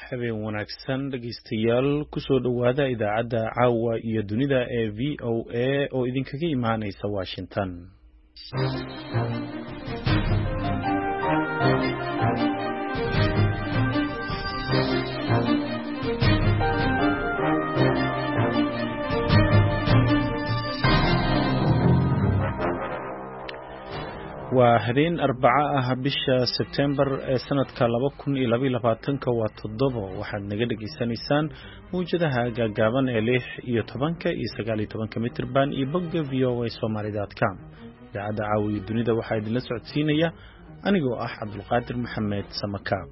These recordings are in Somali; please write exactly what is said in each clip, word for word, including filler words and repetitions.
habeen wanaagsan dhageystayaal kusoo dhawaada idaacadda caawa iyo dunida ee V O A oo idinkaga imaanaysa Washington. waa habeen arbaca ah bisha September ee sanadka laba kun iyo laba iyo labaatan waa toddoba waxaad naga dhageysanaysaan muujadaha gaagaaban ee lix iyo toban iyo sagaal iyo toban mitir band iyo bogga v o a somali dot com. idaacadda caawiya dunida waxaa idinla socodsiinaya anigoo ah Cabdulqaadir Maxamed Samakaab.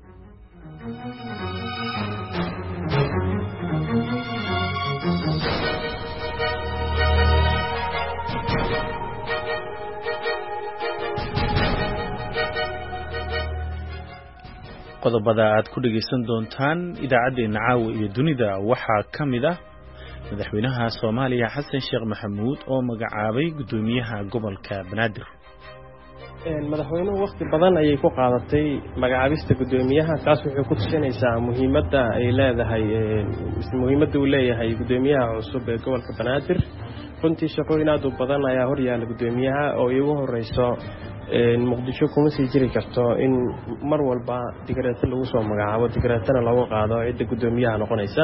qodobada aad ku dhageysan doontaan idaacadeena caawa iyo dunida waxaa kamid ah madaxweynaha Soomaaliya Xasan Sheekh Maxamuud oo magacaabay gudoomiyaha gobolka Banaadir. een madaxweynuhu waqti badan ayay ku qaadatay magacaabista gudoomiyaha taas wuxuu ku tushinaysaa muhiimadda ay leedahay muhiimadda uu leeyahay gudoomiyaha cusub ee gobolka Banaadir. runtii shaqooyin aad u badan ayaa hor yaala gudoomiyaha oo iyagu horeyso een muqdisho kuma sii jiri karto in mar walba digreeto lagu soo magacaabo digreetana lagu qaado cidda gudoomiyaha noqonaysa.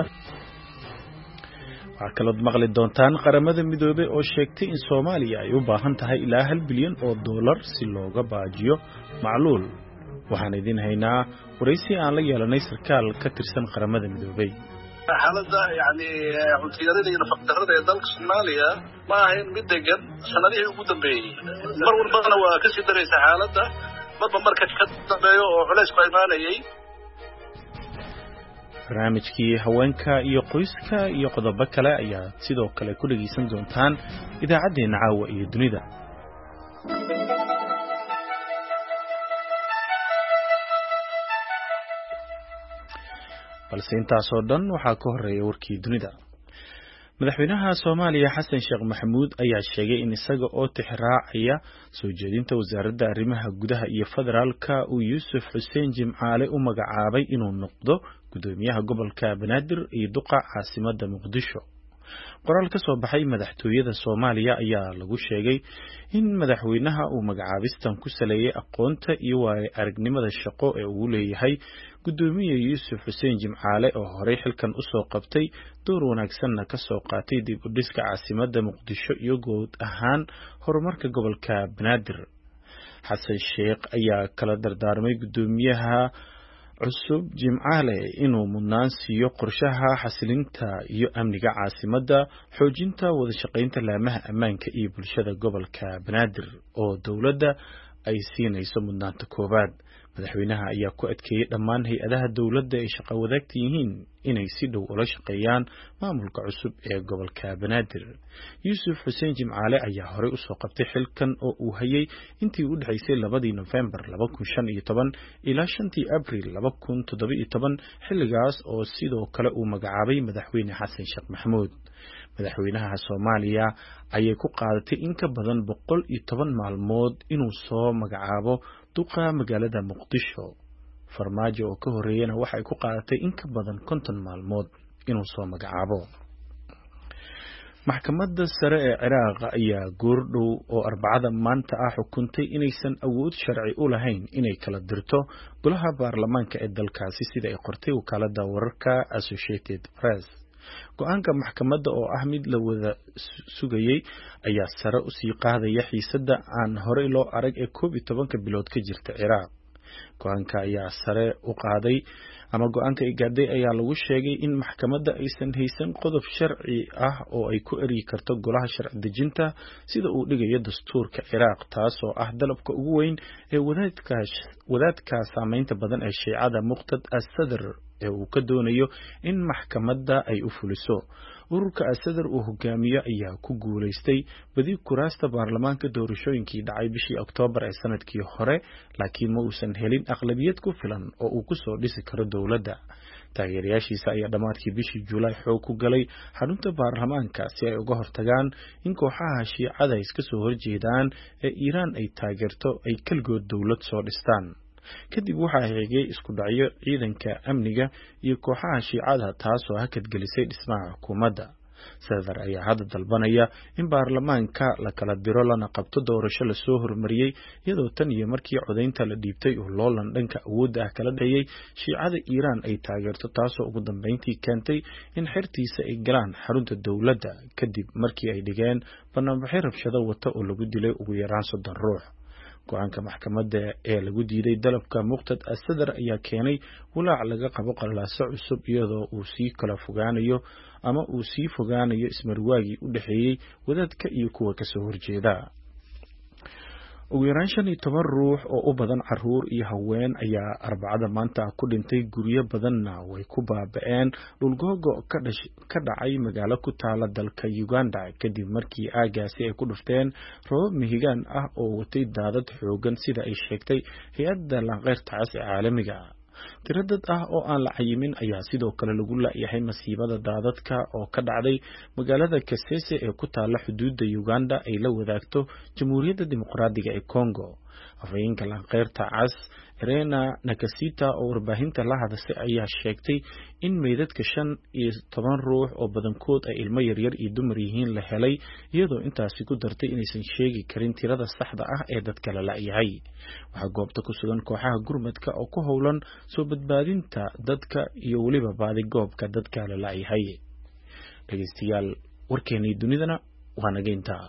waxaa kaloo maqli doontaan qaramada midoobay oo sheegtay in Soomaaliya ay u baahan tahay ilaa hal bilyan oo dollar si looga baajiyo macluul. waxaan idin haynaa waraysi aan la yeelanay sarkaal ka tirsan qaramada midoobay. xaaladda yani cuntiyadeeda iyo nafaqdarrada ee dalka Soomaaliya ma ahayn mid degan sanadihii ugu dambeeyay mar walbana waa ka sii daraysa xaaladda marba marka ka dambeeyo oo culays ku imaanayay. barnaamijkii haweenka iyo qoyska iyo qodobo kale ayaa sidoo kale ku dhageysan doontaan idaacadeena caawa iyo dunida. balse intaasoo dhan waxaa ka horeeya warkii dunida. madaxweynaha Soomaaliya Xasan Sheekh Maxamuud ayaa sheegay in isaga oo tixraacaya soo jeedinta wasaaradda arrimaha gudaha iyo federaalka uu Yuusuf Xuseen Jimcaale u magacaabay inuu noqdo gudoomiyaha gobolka Banaadir iyo duqa caasimadda Muqdisho. qoraal ka soo baxay madaxtooyada Soomaaliya ayaa lagu sheegay in madaxweynaha uu magacaabistan ku saleeyay aqoonta iyo waayo aragnimada shaqo ee uu leeyahay gudoomiye Yuusuf Xuseen Jimcaale oo horey xilkan u soo qabtay door wanaagsanna ka soo qaatay dib u dhiska caasimadda Muqdisho iyo guud ahaan horumarka gobolka Banaadir. Xasan Sheekh ayaa kala dardaarmay gudoomiyaha cusub Jimcaale inuu mudnaan siiyo qorshaha xasilinta iyo amniga caasimadda, xoojinta wada shaqaynta laamaha ammaanka iyo bulshada gobolka Banaadir oo dawladda ay siinayso mudnaanta koobaad. madaxweynaha ayaa ku adkeeyay dhammaan hay-adaha dawladda ay shaqo wadaagta yihiin inay si dhow ula shaqeeyaan maamulka cusub ee gobolka Banaadir. Yuusuf Xuseen Jimcaale ayaa horey u soo qabtay xilkan oo uu hayay intii u dhaxaysay labadii November laba kun shan iyo toban ilaa shantii Abriil laba kun toddoba iyo toban xilligaas oo sidoo kale uu magacaabay madaxweyne Xasan Sheekh Maxamuud. madaxweynaha Soomaaliya ayay ku qaadatay in ka badan boqol iyo toban maalmood inuu soo magacaabo duqa magaalada Muqdisho. Farmaajo oo ka horeeyana waxay ku qaadatay in ka badan konton maalmood inuu soo magacaabo. maxkamadda sare ee Ciraaq ayaa goordhow oo arbacada maanta ah xukuntay inaysan awood sharci u lahayn inay kala dirto golaha baarlamaanka ee dalkaasi sida ay qortay wakaaladda wararka Associated Press. go'aanka maxkamadda oo ah mid la wada sugayay ayaa sare u sii qaadaya xiisadda aan horey loo arag ee koob iyo tobanka bilood ka jirta Ciraaq. go'aanka ayaa sare u qaaday ama go'aanka ay gaadhay ayaa lagu sheegay in maxkamadda aysan haysan qodob sharci ah oo ay ku eryi karto golaha sharci dejinta sida uu dhigayo dastuurka Ciraaq, taas oo ah dalabka ugu weyn ee wadaadka wadaadka saameynta badan ee Shiicada Muqtada as-Sadr ee uu ka doonayo in maxkamadda ay u fuliso. ururka as-Sadr uu hogaamiyo ayaa ku guuleystay badi kuraasta baarlamaanka doorashooyinkii dhacay bishii Oktoobar ee sanadkii hore, laakiin ma uusan helin aqlabiyad ku filan oo uu ku soo dhisi karo dawladda. taageerayaashiisa ayaa dhamaadkii bishii Juulaay xoog ku galay xarunta baarlamaanka si ay uga hortagaan in kooxaha Shiicada iska soo horjeedaan ee Iiraan ay taageerto ay kaligood dawlad soo dhistaan. kadib waxaa xigay isku dhacyo ciidanka amniga iyo kooxaha shiicada taasoo hakad gelisay dhismaha xukuumadda. Sadar ayaa hadda dalbanaya in baarlamaanka la kala diro lana qabto doorasho la soo hormariyay iyadoo tan iyo markii codeynta la dhiibtay oo loolan dhanka awoodda ah kala dhayay shiicada Iiraan ay taageerto taasoo ugu dambeyntii keentay in xirtiisa ay galaan xarunta dowladda kadib markii ay dhigeen banaanbaxyo rabshado wata oo lagu dilay ugu yaraan soddon ruux. Go'aanka maxkamadda ee lagu diiday dalabka Muqtad Sadar ayaa keenay walaac laga qabo qalalaase cusub iyadoo uu sii kala fogaanayo ama uu sii fogaanayo ismarwaagii u dhaxeeyay wadaadka iyo kuwa ka soo horjeeda. ugu yaraan shan iyo toban ruux oo u badan caruur iyo haween ayaa Arbacada maanta ku dhintay guryo badanna way ku baaba'een dhulgoogo ka dhacay magaalo ku taala dalka Uganda kadib markii aagaasi ay ku dhufteen roobab mihigaan ah oo watay daadad xoogan sida ay sheegtay hay'adda lanqeyrta cas ee caalamiga ah. Tiro dad ah oo aan la cayimin ayaa sidoo kale lagu laayahay masiibada daadadka oo ka dhacday magaalada Kasese ee ku taala xuduudda Uganda ay la wadaagto Jamhuuriyadda Dimuqraadiga ee Congo. Afhayeenka lanqeyrta cas Irena Nakasita oo warbaahinta la hadashay ayaa sheegtay in meydadka shan iyo toban ruux oo badankood ay ilmo yaryar iyo dumar yihiin la helay iyadoo intaasi ku dartay inaysan sheegi karin tirada saxda ah ee dadka la laayahay. Waxaa goobta ku sugan kooxaha gurmadka oo ku howlan soo badbaadinta dadka iyo waliba baadi goobka dadka la laayahay. Dhageystayaal, warkeenii dunidana waa naga intaa.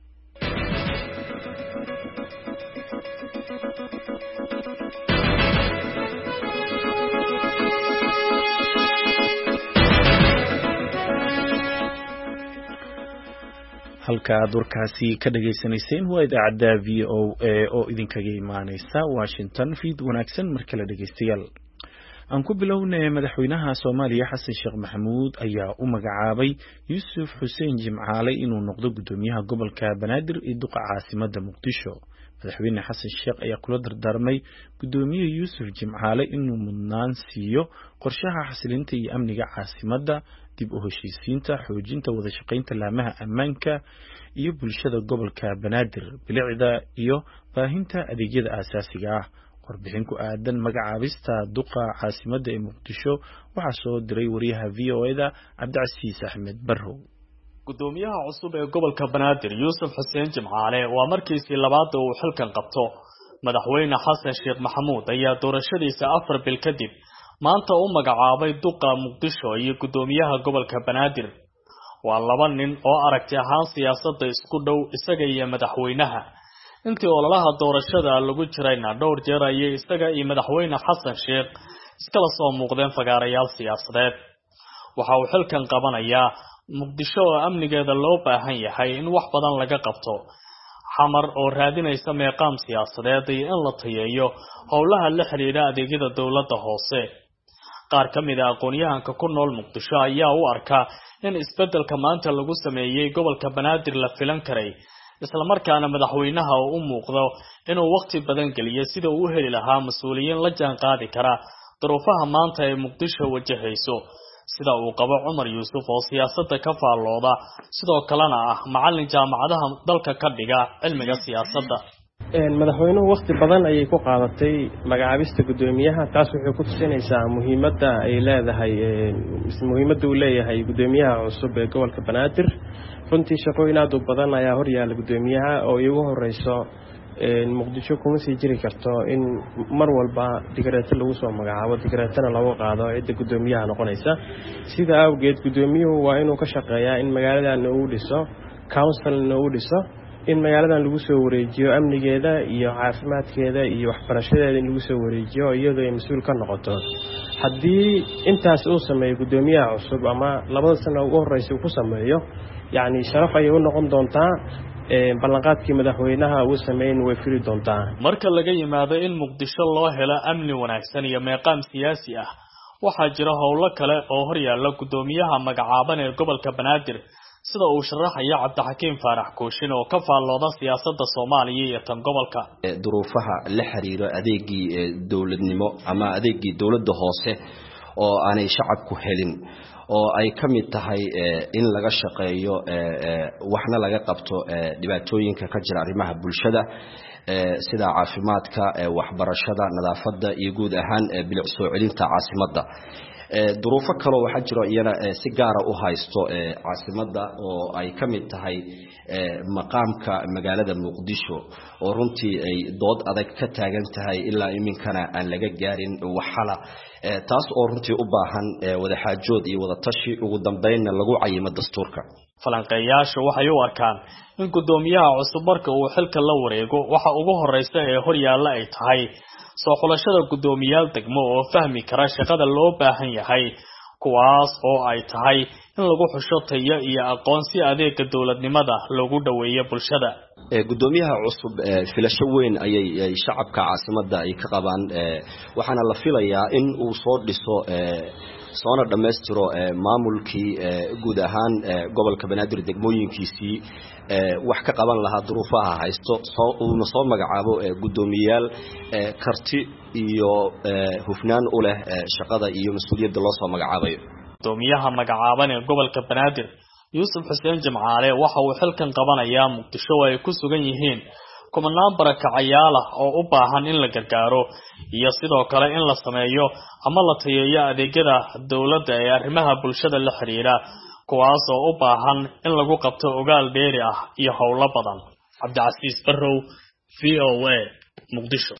halka aad warkaasi ka dhageysanayseen waa idaacadda V O A oo idinkaga imaaneysa Washington. Fiid wanaagsan marka la dhageystayaal. aan ku bilownay madaxweynaha Soomaaliya Xasan Sheekh Maxamuud ayaa u magacaabay Yuusuf Xuseen Jimcaale inuu noqdo gudoomiyaha gobolka Banaadir ee duqa caasimadda Muqdisho. madaxweyne Xasan Sheekh ayaa kula dardaarmay gudoomiye Yuusuf Jimcaale inuu mudnaan siiyo qorshaha xasilinta iyo amniga caasimadda, dib u heshiisiinta, xoojinta wada shaqaynta laamaha ammaanka iyo bulshada gobolka Banaadir, bilicda iyo baahinta adeegyada aasaasiga ah. warbixin ku aadan magacaabista duqa caasimadda ee Muqdisho waxaa soo diray wariyaha V O A da Cabdicasiis Axmed Barrow. gudoomiyaha cusub ee gobolka Banaadir Yuusuf Xuseen Jimcaale waa markiisii labaad oo uu xilkan qabto. madaxweyne Xasan Sheekh Maxamuud ayaa doorashadiisa afar bil kadib maanta u magacaabay duqa Muqdisho iyo gudoomiyaha gobolka Banaadir. waa laba nin oo aragti ahaan siyaasadda isku dhow isaga iyo madaxweynaha. intii ololaha doorashada lagu jirayna dhowr jeer ayay isaga iyo madaxweyne Xasan Sheekh iskala soo muuqdeen fagaarayaal siyaasadeed. waxa uu xilkan qabanayaa Muqdisho oo amnigeeda loo baahan yahay in wax badan laga qabto. xamar oo raadinaysa meeqaam siyaasadeed iyo in la tayeeyo howlaha la xiriira adeegyada dawladda hoose. qaar ka mid ah aqoonyahanka ku nool Muqdisho ayaa u arka in isbedelka maanta lagu sameeyay gobolka Banaadir la filan karay, isla markaana madaxweynaha uu u muuqdo inuu waqti badan geliyo sida uu u heli lahaa mas'uuliyiin la jaan qaadi kara duruufaha maanta ee Muqdisho wajahayso, sida uu qabo Cumar Yuusuf oo siyaasadda ka faallooda sidoo kalena ah macallin jaamacadaha dalka ka dhiga cilmiga siyaasadda. madaxweynuhu waqti badan ayay ku qaadatay magacaabista gudoomiyaha, taas waxay ku tusinaysaa muhiimadda ay leedahay muhiimadda uu leeyahay gudoomiyaha cusub ee gobolka Banaadir. runtii shaqooyin aad u badan ayaa hor yaala gudoomiyaha oo iyagu horeyso Muqdisho kuma sii jiri karto in mar walba digreeto lagu soo magacaabo, digreetana lagu qaado cidda gudoomiyaha noqonaysa. sida awgeed gudoomiyuhu waa inuu ka shaqeeyaa in magaaladan uu dhiso councilna uu dhiso, in magaaladan lagu soo wareejiyo amnigeeda iyo caafimaadkeeda iyo waxbarashadeeda in lagu soo wareejiyo iyadoo ay mas'uul ka noqoto. haddii intaas uu sameeyo gudoomiyaha cusub ama labada sano ugu horeysa uu ku sameeyo, yacni sharaf ayay u noqon doontaa. ballanqaadkii madaxweynaha uu sameeyay way firi doontaa. marka laga yimaado in Muqdisho loo helo amni wanaagsan iyo meeqaam siyaasi ah, waxaa jira howlo kale oo hor yaala gudoomiyaha magacaaban ee gobolka Banaadir, sida uu sharaxayo Cabdixakiin Faarax Kooshin oo ka faallooda siyaasadda Soomaaliya iyo tan gobolka. duruufaha la xiriira adeegii dawladnimo ama adeegii dawladda hoose oo aanay shacabku helin, oo ay kamid tahay in laga shaqeeyo waxna laga qabto dhibaatooyinka ka jira arrimaha bulshada, sida caafimaadka waxbarashada nadaafadda iyo guud ahaan bilic soo celinta caasimadda duruufo kale waxa jiro iyana si gaar ah u haysto caasimadda oo ay kamid tahay maqaamka magaalada Muqdisho oo runtii ay dood adag ka taagan tahay ilaa iminkana aan laga gaarin waxala taas oo runtii u baahan wada xaajood iyo wada tashi ugu dambeynna lagu cayimo dastuurka falanqeeyaashu waxay u arkaan in gudoomiyaha cusub marka uu xilka la wareego waxa ugu horeysa ee hor yaalla ay tahay soo xulashada gudoomiyaal degmo oo fahmi kara shaqada loo baahan yahay kuwaas oo ay tahay in lagu xusho tayo iyo aqoon si adeega dawladnimada loogu dhaweeyo bulshada gudoomiyaha cusub filasho weyn ayay shacabka caasimadda ay ka qabaan waxaana la filayaa in uu soo dhiso soona dhameystiro maamulkii guud ahaan gobolka Banaadir degmooyinkiisii wax ka qaban lahaa duruufaha haysto soo soo magacaabo gudoomiyaal karti iyo hufnaan u leh shaqada iyo mas'uuliyadda loo soo magacaabayo gudoomiyaha magacaaban ee gobolka Banaadir Yuusuf Xuseen Jimcaale waxa uu xilkan qabanayaa Muqdisho ay ku sugan yihiin kumanaan barakacayaal ah oo u baahan in la gargaaro iyo sidoo kale in la sameeyo ama la tayeeyo adeegyada dawladda ee arrimaha bulshada la xiriira kuwaas oo u baahan in lagu qabto ogaal dheeri ah iyo howlo badan Cabdicasiis Barrow V O A Muqdisho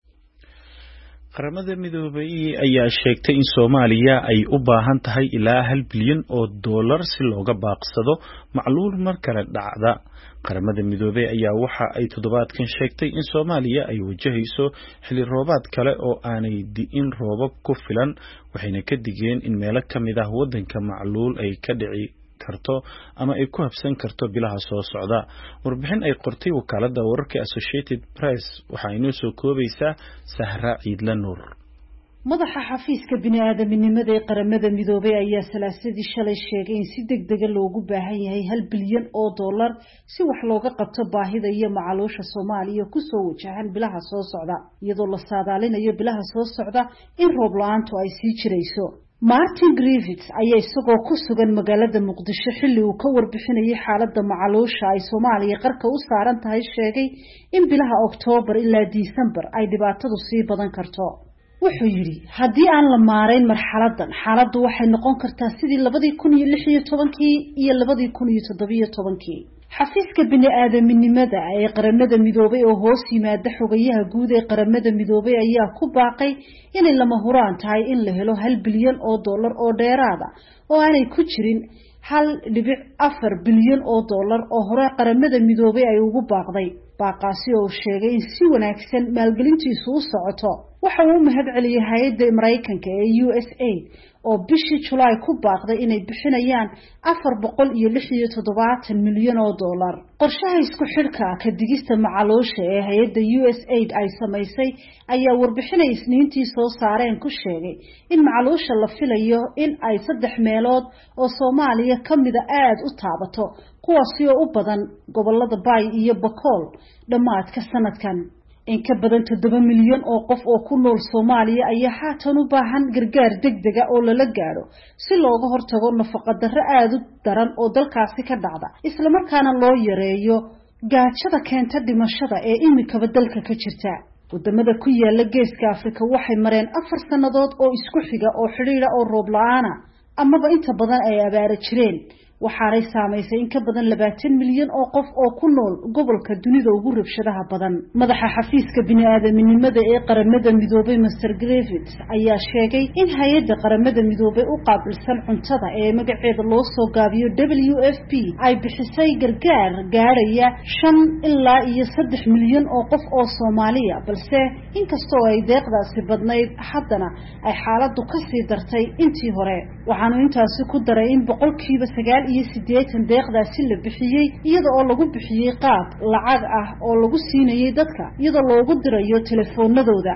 qaramada midoobay ayaa sheegtay in Soomaaliya ay u baahan tahay ilaa hal bilyan oo dollar si looga baaqsado macluul mar kale dhacda qaramada midoobay ayaa waxa ay toddobaadkan sheegtay in Soomaaliya ay wajahayso xilli roobaad kale oo aanay diin roobab ku filan waxayna ka digeen in meelo kamid ah wadanka macluul ay ka dhici karto ama ay ku habsan karto bilaha soo socda warbixin ay qortay wakaaladda wararka Associated Press waxa ay noo soo koobaysaa Sahra Ciidla Nuur madaxa xafiiska bini'aadamnimada ee qaramada midoobay ayaa salaasadii shalay sheegay in si degdeg ah loogu baahan yahay hal bilyan oo dollar si wax looga qabto baahida iyo macaluusha Soomaaliya ku soo wajahan bilaha soo socda iyadoo la saadaalinayo bilaha soo socda in roob la'aantu ay sii jirayso Martin Griffiths ayaa isagoo ku sugan magaalada Muqdisho xilli uu ka warbixinayay xaaladda macaluusha ay Soomaaliya qarka u saaran tahay sheegay in bilaha October ilaa December ay dhibaatadu sii badan karto wuxuu yiri haddii aan la maareyn marxaladan xaaladdu waxay noqon kartaa sidii laba kun iyo lix iyo toban iyo laba kun iyo toddoba iyo toban xafiiska bini'aadamnimada ee qaramada midoobay oo hoos yimaada xogayaha guud ee qaramada midoobay ayaa ku baaqay inay lama huraan tahay in la helo hal bilyan oo dollar oo dheeraad ah oo aanay ku jirin hal dhibic afar bilyan oo dollar oo hore qaramada midoobay ay ugu baaqday baaqaasi oo sheegay in si wanaagsan maalgelintiisu u socoto waxa uu mahad celiyay hay'adda Mareykanka ee U S A I D oo bishii July ku baaqday inay bixinayaan afar boqol iyo lix iyo toddobaatan milyan oo dollar qorshaha isku xidhka ka digista macaluusha ee hay'adda U S A I D ay samaysay ayaa warbixinay isniintii soo saareen ku sheegay in macaluusha la filayo in ay saddex meelood oo Soomaaliya kamida aad u taabato kuwaasi oo u badan gobolada Bay iyo Bakool dhamaadka sanadkan in ka badan toddoba milyan oo qof oo ku nool Soomaaliya ayaa haatan u baahan gargaar degdeg ah oo la gaaro si looga hortago nafaqo darro aad u daran oo dalkaasi ka dhacda isla markaana loo yareeyo gaajada keenta dhimashada ee imika dalka ka jirta wadamada ku yaala geeska Afrika waxay mareen afar sanadood oo isku xiga oo xiriira oo roob la'aan ah amaba inta badan ay abaar jireen waxaanay saameysay in ka badan labaatan milyan oo qof oo ku nool gobolka dunida ugu rabshadaha badan madaxa xafiiska bini'aadamnimada ee qaramada midoobay Mister Griffiths ayaa sheegay in hay'adda qaramada midoobay u qaabilsan cuntada ee magaceeda loo soo gaabiyo W F P ay bixisay gargaar gaaraya shan ilaa iyo saddex milyan oo qof oo Soomaaliya balse inkastoo ay deeqdaasi badnayd haddana ay xaaladdu ka sii dartay intii hore waxaanu intaasi ku daray in boqolkiiba sagaal iyo siddeetan deeqdaasi la bixiyay iyada oo lagu bixiyay qaab lacag ah oo lagu siinayay dadka iyada loogu dirayo telefoonadooda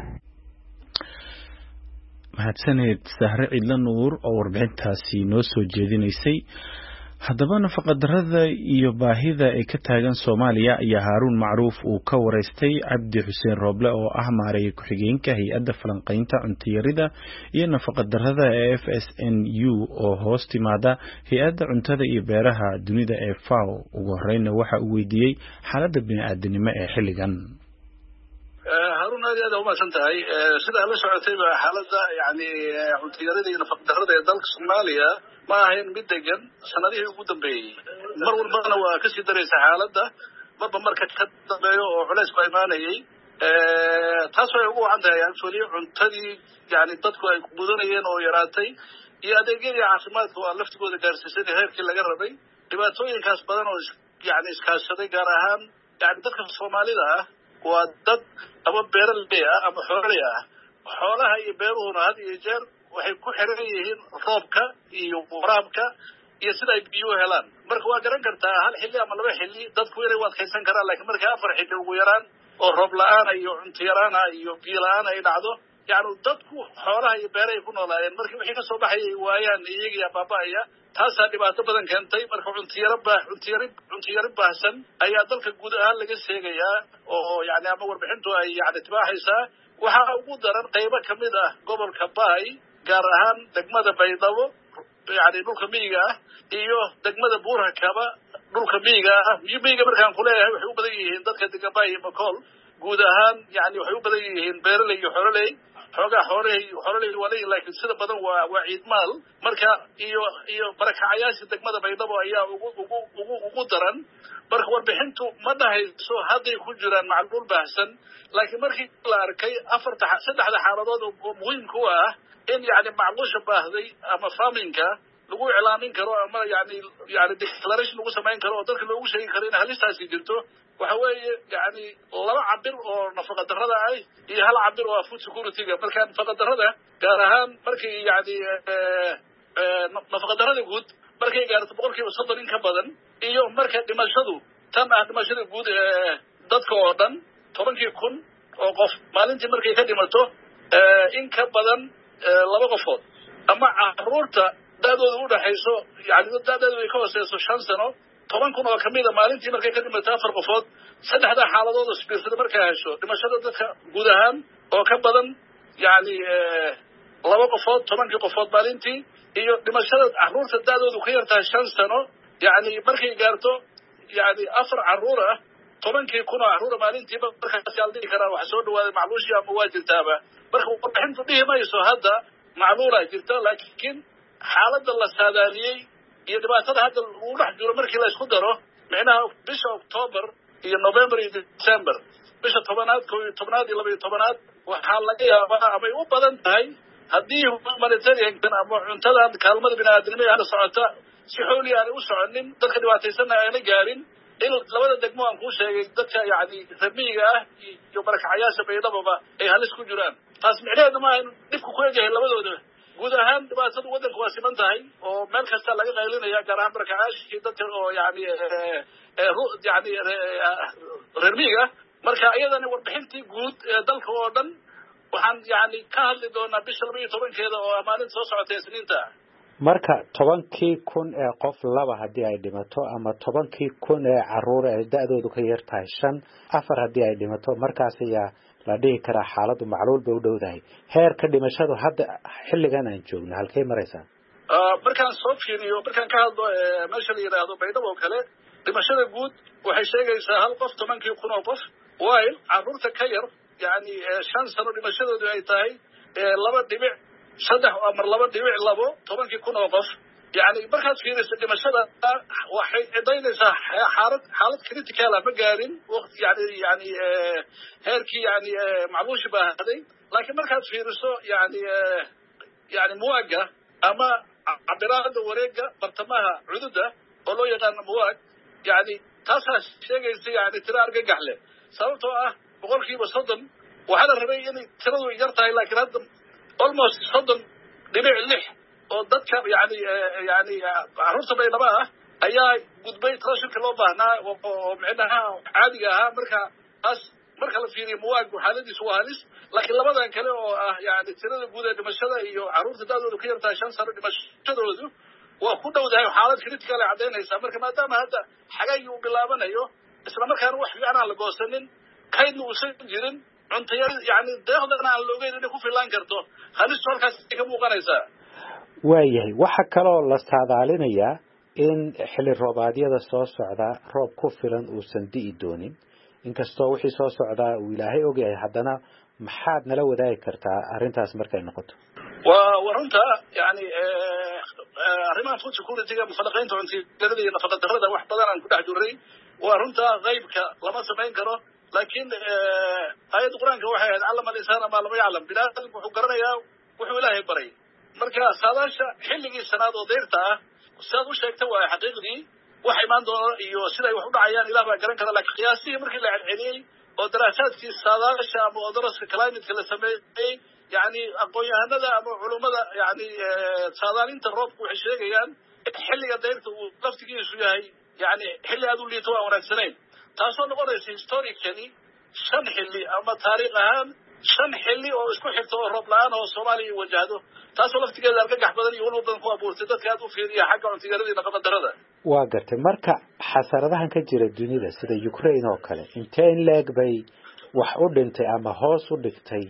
mahadsanid Sahra Ciidla Nuur oo warbixintaasi noo soo jeedinaysay haddaba nafaqa darrada iyo baahida ay ka taagan Soomaaliya ayaa Haaruun Macruuf uu ka wareystay Cabdi Xuseen Rooble oo ah maareeye ku-xigeenka hay'adda falanqaynta cuntayarida iyo nafaqa darrada ee F S N U oo hoos timaada hay'adda cuntada iyo beeraha dunida ee F A O ugu horreynna waxa uu weydiiyey xaaladda bini'aadanimo ee xilligan هارون هذه هذا وما سنتهي سيدا هلا سعودي بحالة يعني عمتيارين نفقدرة دالك الصومالية ما هين مدقن سناديه قدام بي مرور بنا وكسي دريس حالة ده مربا مركز كده بيو وعلاش قيماني taasoo ugu wacantahay actually cuntadii yani dadku ay mudanayeen oo yaraatay iyo adeegyadii caafimaadka oo laftigooda gaarsiisay heerkii laga rabay dhibaatooyinkaas badan oo yani iskaashaday gaar ahaan yani dadka Soomaalida ah waa dad ama beeraley ah ama xoolay ah xoolaha iyo beeruhuna had iyo jeer waxay ku xiran yihiin roobka iyo waraabka iyo sida ay biyo helaan marka waa garan kartaa hal xilli ama laba xilli dadku inay wad kaysan karaan laakiin marka afar xilli ugu yaraan oo roob la'aan iyo cunto yaraan iyo biyo la'aan ay dhacdo yani dadku xoolaha iyo beeraha ku noolaayeen markii wixii ka soo baxay waayaan iyaga baabaya taasa dhibaato badan keentay marka cunto yar baa cunto yar cunto yar baahsan ayaa dalka guud ahaan laga sheegayaa oo yani ama warbixintu ay yani tibaaxaysaa waxa ugu daran qaybo kamid ah gobolka Baay gaar ahaan degmada Baydhabo yani dhulka miyiga ah iyo degmada Buurhakaba dhulka miyiga ah miyiga markaan ku leeyahay waxay u badan yihiin dadka degan Baay iyo Bakool guud ahaan yani waxay u badan yihiin beeraley iyo xoololey xooga xooley xoololey walay laakiin sida badan waa waa ciid maal marka iyo iyo barakacayaasha degmada Baydhabo ayaa ugu ugu ugu ugu daran marka warbixintu ma dhahayso haday ku jiraan macluul baahsan laakiin markii la arkay afarta saddexda xaaladood oo muhiim ku ah in yani macluusha baahday ama farmingka lagu iclaamin karo ama yani yani declaration lagu sameyn karo oo dadka loogu sheegi karo in halistaasi jirto waxa weeye yani laba cabir oo nafaqa darrada ay iyo hal cabir oo food security-ga marka nafaqa darrada gaar ahaan markii yani nafaqa darrada guud markay gaarto boqolkiiba soddon in ka badan iyo marka dhimashadu tan ah dhimashada guud ee dadka oo dhan tobankii kun oo qof maalintii markay ka dhimato in ka badan laba qofood ama caruurta daadooda u dhaxayso yani daadooda ay ka hooseyso shan sano toban kun oo kamid ah maalintii markay ka dhimato afar qofood saddexda xaaladood oo isbiirsada markay hesho dhimashada dadka guud ahaan oo ka badan yani laba qofood tobankii qofood maalintii iyo dhimashada caruurta daadoodu ka yartahay shan sano yani markay gaarto yani afar caruur ah tobankii kun oo caruur maalintii markaas la dhigi karaa waxa soo dhawaaday macluushii ama waa jirtaaba marka warbixintu dhihi mayso hadda macluula jirta laakiin xaaladda la saadaaliyey iyo dhibaatada hadda uu dhex jiro markii la isku daro micnaha bisha October iyo November iyo December bisha tobanaad koo iyo tobanaad iyo laba iyo tobanaad waxaa laga yaabaa ama ay u badan tahay haddii humanitarian ama cuntadan kaalmada bini'aadamnimada hadda socota si xooli aan u soconin dadka dhibaataysan ayna gaarin in labada degmo aan ku sheegay dadka yani ramiga ah iyo barakacayaasha Baydhabo ay halis ku jiraan taas micnaheedu ma in dibku ku eegahay labadooda guud ahaan dhibaatada wadanku waa siman tahay oo meel kasta laga qaylinaya gaar ahaan barakacayaasha dadka oo yani yani ramiga marka iyadana warbixintii guud ee dalka oo dhan waxaan yani ka hadli doonaa bisha laba iyo tobankeeda oo maalinta soo socota Isniinta marka tobankii kun ee qof laba hadii ay dhimato ama tobankii kun ee caruur ee da'doodu ka yar tahay shan afar hadii ay dhimato markaas ayaa la dhigi karaa xaaladu macluul bay u dhowdahay heerka dhimashadu hadda xilligan aan joogno halkay maraysaa markaan soo fiiriyo markaan ka hadlo meesha la yiraahdo Baydhabo kale dhimashada guud waxay sheegaysaa hal qof tobankii kun oo qof while caruurta ka yar yani shan sano dhimashadoodu ay tahay laba dhibic saddex amar laba dhibic labo tobankii kun oo qof yani markaad fiiriso dhimashada waxay cidaynaysaa xaalad xaalad critical ah ma gaarin waqti yani yani heerkii yani macluush baahday laakiin markaad fiiriso yani yani muwaga ama cabiraada wareega bartamaha cududa oo loo yaqaan muwag yani taasaa sheegaysa yani tira argagax leh sababtoo ah boqolkiiba soddon waxaa la rabay inay tiradu yar tahay laakiin hadda almost soddon dhibic lix oo dadka yani yani caruurta Baydhabo ah ayaa gudbay trashirka loo baahnaa oo micnaha caadiga ahaa marka as marka la fiiriyo muwaag xaaladiisu waa halis laakiin labadan kale oo ah yani tirada guud ee dhimashada iyo caruurta daadoodu ka yartahay shan sano dhimashadoodu waa ku dhowdahay xaalad critical ah cadeynaysa marka maadaama hadda xagay uu bilaabanayo isla markaana wax fiican aan la goosanin kaydna uusan jirin cunto yar yani deeqdana aan la ogeyn inay ku filaan karto halistu halkaas ka muuqanaysaa waayahay waxa kaloo la saadaalinayaa in xilli roobaadyada soo socda roob ku filan uusan di'i doonin inkastoo wixii soo socdaa uu ilaahay ogyahay haddana maxaad nala wadaagi kartaa arrintaas markay noqoto waa warunta yani arrimaha food security-ga mufalaqaynta cuntiyada iyo nafaqa darrada wax badan aan ku dhex jirnay waa runta qaybka lama samayn karo laakiin aayadda qur-aanka waxay ahayd callama al-insaana maa lam yaclam bini aadamku wuxuu garanayaa wuxuu ilaahay baray marka saadaasha xilligii sanaad oo dayrta ah sidaad u sheegta waa xaqiiqdii wax imaan doona iyo siday wax u dhacayaan ilaah baa garan kara laakiin qiyaasihii markii la celceliyey oo daraasaadkii saadaasha ama oo daraska climateka la sameeyey yani aqoon-yahanada ama culummada yani saadaalinta roobku waxay sheegayaan xilliga dayrta uu laftigiisu yahay yani xilli aad u liito aan wanaagsanayn taasoo noqonaysa historically shan xilli ama taariikh ahaan shan xilli oo isku xigta oo roob la-aan oo soomaaliya wajahdo taasoo laftigeeda argagax badan iyo walba badan ku abuurtay dadka aad u fiiriya xagga cuntiyaradii nafaqa darrada waa gartay marka xasaradahan ka jira dunida sida Ukraine oo kale intee in leeg bay wax u dhintay ama hoos u dhigtay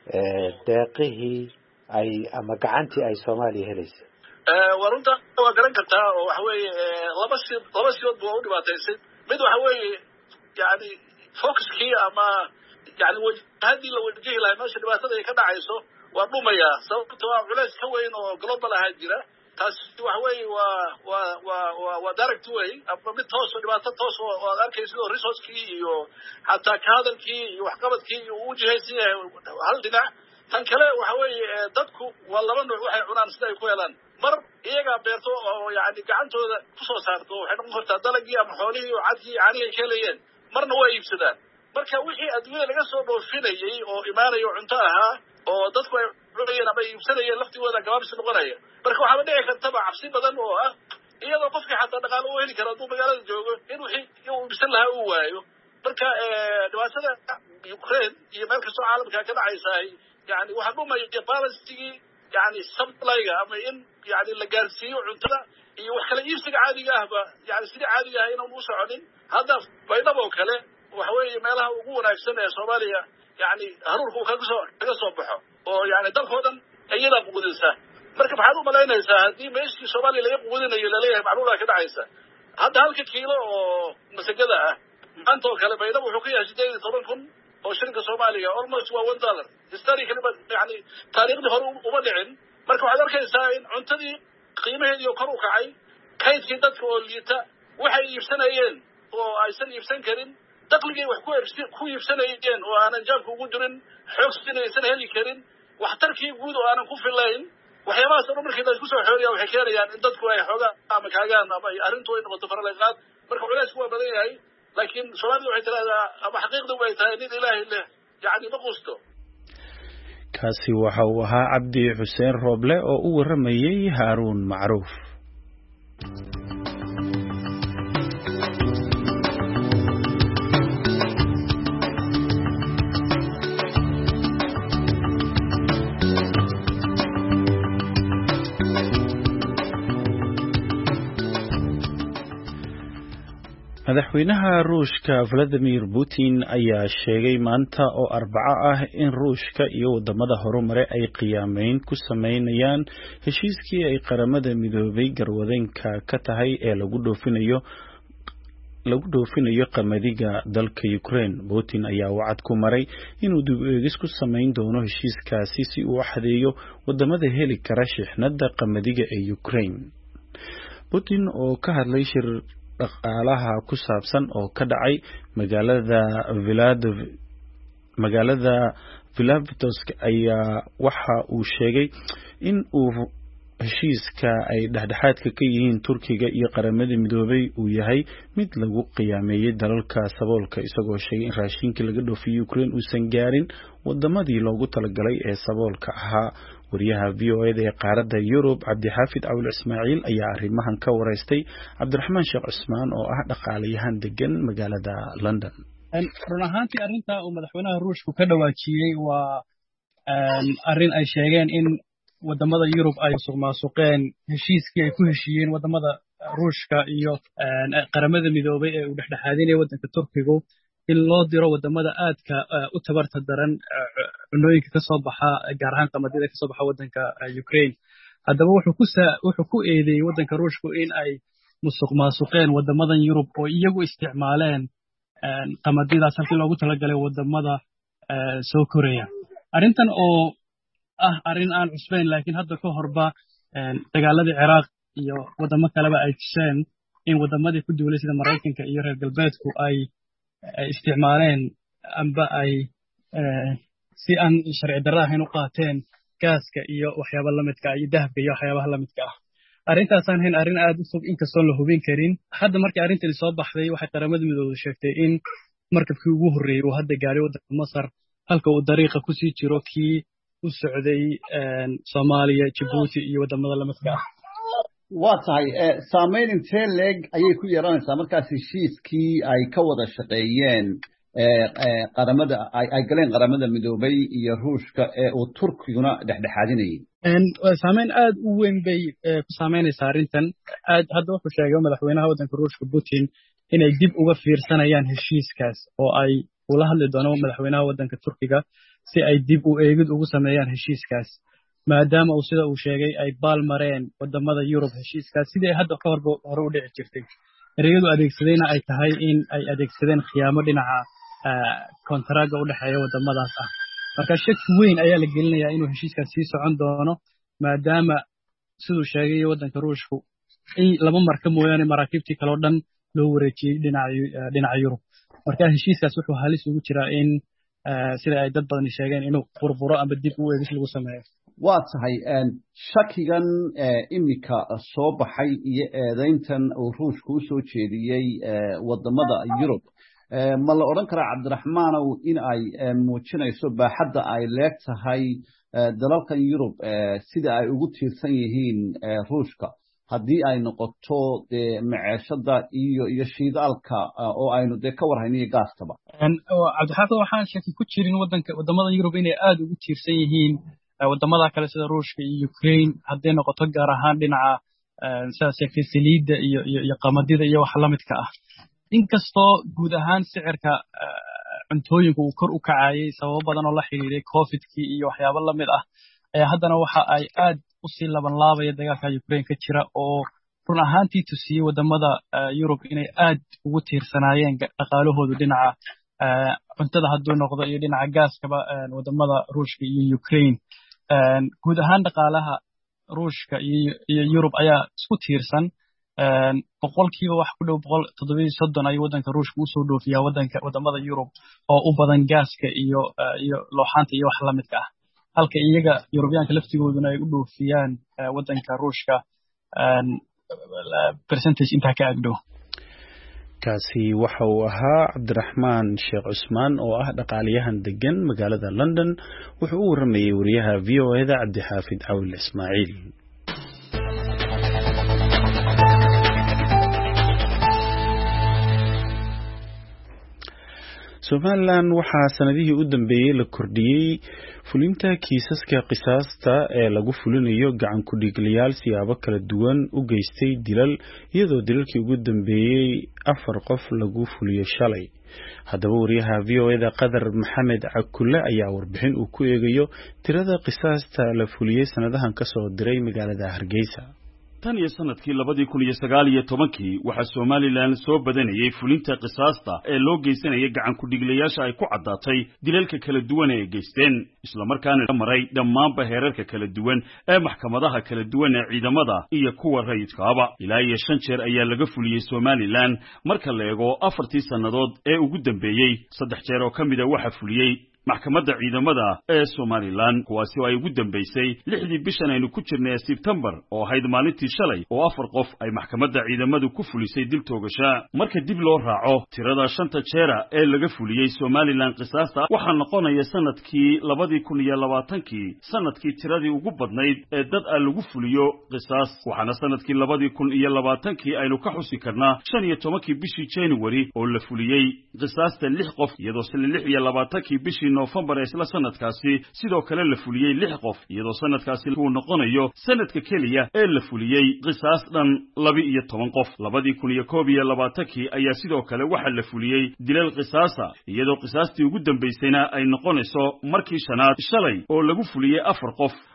deeqihii ay ama gacantii ay Soomaaliya helaysay waa runta waa garan kartaa oo waxa weeye laba si laba siyood buu u dhibaataysay mid waxa weeye yani focuskii ama yani wajahadii la wajihi lahaa meesha dhibaatada ay ka dhacayso waa dhumaya sababtoo ah culays ka weyn oo global ahaa jira taasi waxa weeye waa waa waa waa direct way ama mid toos oo dhibaato toos oo aad arkaysid oo resource-kii iyo xataa ka hadalkii iyo waxqabadkii uu wajahaysan yahay hal dhinac tan kale waxa weeye dadku waa laba nooc waxay cunaan sida ay ku helaan mar iyagaa beerto oo yani gacantooda kusoo saarto waxay noqon kartaa dalagii ama xoolihii oo cadkii caanihi ay ka helayeen marna waa iibsadaan marka wixii adduunyada laga soo dhoofinayay oo imaanayo cunto ahaa oo dadku ay cunayeen ama iibsanayeen laftigooda gabaabsi noqonaya marka waxaaba dhici kartaba cabsi badan oo ah iyadoo qofkii xataa dhaqaalo u heli karo hadduu magaalada joogo in wixii uu iibsan lahaa uu waayo marka dhibaatada Ukraine iyo meel kastoo caalamka ka dhacaysaay yani waxa dhumaya balancegii yani supply-ga ama in yani la gaarsiiyo cuntada iyo wax kala iibsiga caadiga ahba yani sidii caadiga ah inaan u soconin hadda baydhabo oo kale waxa weeye meelaha ugu wanaagsan ee Soomaaliya yani haruurku kaga soo kaga soo baxo oo yani dalkoo dhan ayada quudinsa marka maxaad u malaynaysaa haddii meeshii Soomaaliya laga quudinayo laleeyahay macluumaad ka dhacaysa hadda halka kiilo oo masagada ah maanta oo kale baydhabo wuxuu ka yahay sideed iyo toban kun oo shilinka Soomaaliya almost waa one dollar historically yani taariikhdii hore uma dhicin marka waxaad arkaysaa in cuntadii qiimaheedii kor u kacay kaydkii dadka oo liita waxay iibsanayeen oo aysan iibsan karin dakhligii wax ku ku iibsanayeen oo aanan jaabka ugu jirin xoogsiina aysan heli karin waxtarkii guud oo aanan ku filayn waxyaabahaas oo markii la isku soo xooriyaa waxay keenayaan in dadku ay xoogaa ama kaagaan ama arrintu ay noqoto faraleeqaad marka culaysku waa badan yahay laakiin Soomaalidu waxay tiraahdaa ama xaqiiqdu way tahay nid ilaahay leh yani ma quusto kaasi waxa uu ahaa Cabdi Xuseen Rooble oo u waramayay Haaruun Macruuf madaxweynaha Ruushka Vladimir Putin ayaa sheegay maanta oo Arbaco ah in Ruushka iyo wadamada horumare ay qiyaamayn ku sameynayaan heshiiskii ay qaramada midoobay garwadeenka ka tahay ee lagu dhoofinayo lagu dhoofinayo qamadiga dalka Ukraine. Putin ayaa wacad ku maray inuu dib u eegis ku sameyn doono heshiiskaasi si uu u xadeeyo wadamada heli kara shixnada qamadiga ee Ukraine. Putin oo ka hadlay shir dhaqaalaha ku saabsan oo ka dhacay magaalada Vladov magaalada Vladivostok ayaa waxa uu sheegay in uu heshiiska ay dhexdhexaadka ka yihiin Turkiga iyo qaramada midoobay uu yahay mid lagu qiyaameeyay dalalka saboolka isagoo sheegay in raashinka laga dhoofiyo Ukraine uusan gaarin wadamadii loogu talagalay ee saboolka ahaa. wariyaha V O A ee qaaradda Yurub Cabdixaafid Awil Ismaaciil ayaa arrimahan ka wareystay Cabdiraxmaan Sheekh Cusmaan oo ah dhaqaalayahan degan magaalada London. run ahaantii arrinta uu madaxweynaha Ruushku ka dhawaajiyay waa arrin ay sheegeen in wadamada Yurub ay suuqmaasuqeen heshiiskii ay ku heshiiyeen wadamada Ruushka iyo qaramada midoobay ee uu dhexdhexaadinay wadanka Turkiga in loo diro wadamada aadka u tabarta daran cunooyinka ka soo baxa gaar ahaan qamadida ka soo baxa wadanka Ukraine. haddaba wuxuu ku wuxuu ku eedeeyay wadanka Ruushku in ay musuq maasuqeen wadamadan Yurub oo iyagu isticmaaleen qamadidaas halkii loogu talagalay wadamada soo koraya arrintan oo ah arrin aan cusbayn laakiin hadda ka horba dagaaladii Ciraaq iyo wadamo kaleba ay tuseen in wadamadii ku duulay sida Mareykanka iyo reer galbeedku ay isticmaaleen amba ay si aan sharci darro ahayn u qaateen gaaska iyo waxyaabo la midka ah iyo dahabka iyo waxyaabaha la midka ah arrintaasaan hayn arrin aad u fog inkastoo la hubin karin hadda markii arrintan soo baxday waxay qaramada midoobay sheegtay in markabkii ugu horreeyay uu hadda gaaray waddanka Masar halka uu dariiqa ku sii jiro kii u socday Soomaaliya, Djibouti iyo wadamada la midka ah waa tahay saameyn intee leeg ayay ku yeelanaysaa markaas heshiiskii ay ka wada shaqeeyeen qaramada ay galeen qaramada midoobay iyo Ruushka ee uu Turkiguna dhexdhexaadinayay saameyn aad u weyn bay ku saameynaysaa arrintan aad hadda wuxuu sheegay madaxweynaha waddanka Ruushka Putin inay dib uga fiirsanayaan heshiiskaas oo ay ula hadli doonaan madaxweynaha waddanka Turkiga si ay dib u eegid ugu sameeyaan heshiiskaas maadaama uu sida uu sheegay ay baal mareen wadamada Yurub heshiiskaas sidii hadda ka hor hore u dhici jirtay ereyadu adeegsadayna ay tahay in ay adeegsadeen khiyaamo dhinaca kontaraaga u dhaxeeya wadamadaas ah marka shaki weyn ayaa la gelinayaa inuu heshiiskaas sii socon doono maadaama siduu sheegay waddanka Ruushku in laba marka mooyaane maraakiibtii kale oo dhan loo wareejiyay dhinaca dhinaca Yurub marka heshiiskaas wuxuu halis ugu jiraa in sida ay dad badan sheegeen inuu burburo ama dib u eegis lagu sameeyo waa tahay shakigan imika soo baxay iyo eedayntan uu Ruushku u soo jeediyay wadamada Yurub ma la oran karaa Cabdiraxmaanow in ay muujinayso baaxadda ay leegtahay dalalkan Yurub sida ay ugu tiirsan yihiin Ruushka haddii ay noqoto maciishada iyo iyo shidaalka oo aynu de ka warhayniyo gaastaba Cabdiraxmaan waxaan shaki ku jirin wadanka wadamada Yurub inay aad ugu tiirsan yihiin wadamada kale sida Ruushka iyo Ukraine haddii noqoto gaar ahaan dhinaca siyaasada saliidda iyo iyo qamadida iyo wax la midka ah inkastoo guud ahaan sicirka cuntooyinka uu kor u kacayay sababo badan oo la xiriiray COVID-kii iyo waxyaabo la mid ah ayaa haddana waxa ay aad u sii laban laabaya dagaalka Ukraine ka jira oo run ahaantii tusiyay wadamada Yurub inay aad ugu tiirsanaayeen dhaqaalahoodu dhinaca cuntada hadduu noqdo iyo dhinaca gaaskaba wadamada Ruushka iyo Ukraine guud ahaan dhaqaalaha Ruushka iyo Yurub ayaa isku tiirsan boqolkiiba wax ku dhow boqol toddoba iyo soddon ay waddanka Ruushka u soo dhoofiyaa waddanka wadamada Yurub oo u badan gaaska iyo iyo looxaanta iyo wax la midka ah halka iyaga Yurubiyaanka laftigooduna ay u dhoofiyaan waddanka Ruushka percentage inta ka agdhow kaasi waxa uu ahaa Cabdiraxmaan Sheekh Cusmaan oo ah dhaqaaliyahan degan magaalada London wuxuu u waramayay wariyaha V O A da Cabdixaafid Awil Ismaaciil Somaliland waxaa sanadihii u dambeeyay la kordhiyay fulinta kiisaska qisaasta ee lagu fulinayo gacan ku dhiiglayaal siyaabo kala duwan u geystay dilal iyadoo dilalkii ugu dambeeyay afar qof lagu fuliyo shalay haddaba wariyaha V O A da Qadar Maxamed Cakulle ayaa warbixin uu ku eegayo tirada qisaasta la fuliyay sanadahan ka soo diray magaalada Hargeysa tan iyo sanadkii labadii kun iyo sagaal iyo tobankii waxaa Somaliland soo badanayay fulinta qisaasta ee loo geysanayay gacan ku dhiglayaasha ay ku cadaatay dilalka kala duwan ee geysteen isla markaana maray dhammaanba heerarka kala duwan ee maxkamadaha kala duwan ee ciidamada iyo kuwa rayidkaaba ilaa iyo shan jeer ayaa laga fuliyay Somaliland marka la eego afartii sanadood ee ugu dambeeyay saddex jeer oo kamid ah waxa fuliyay maxkamadda ciidamada ee Somaliland kuwaasi oo ay ugu dambeysay lixdii bishan aynu ku jirnay September oo ahayd maalintii shalay oo afar qof ay maxkamadda ciidamadu ku fulisay dil toogasho marka dib loo raaco tirada shanta jeera ee laga fuliyay Somaliland qisaasta waxa noqonaya sanadkii labadii kun iyo labaatankii sanadkii tiradii ugu badnayd ee dad ah lagu fuliyo qisaas waxaana sanadkii labadii kun iyo labaatankii aynu ka xusi karnaa shan iyo tobankii bishii January oo la fuliyay qisaasta lix qof iyadoo lix iyo labaatankii bishii November ee isla sanadkaasi sidoo kale la fuliyay lix qof iyadoo sanadkaasi uu noqonayo sanadka kaliya ee la fuliyay qisaas dhan laba iyo toban qof labadii kun iyo koob iyo labaatankii ayaa sidoo kale waxa la fuliyay dilal qisaasa iyadoo qisaastii ugu dambeysayna ay noqonayso markii shanaad shalay oo lagu fuliyay afar qof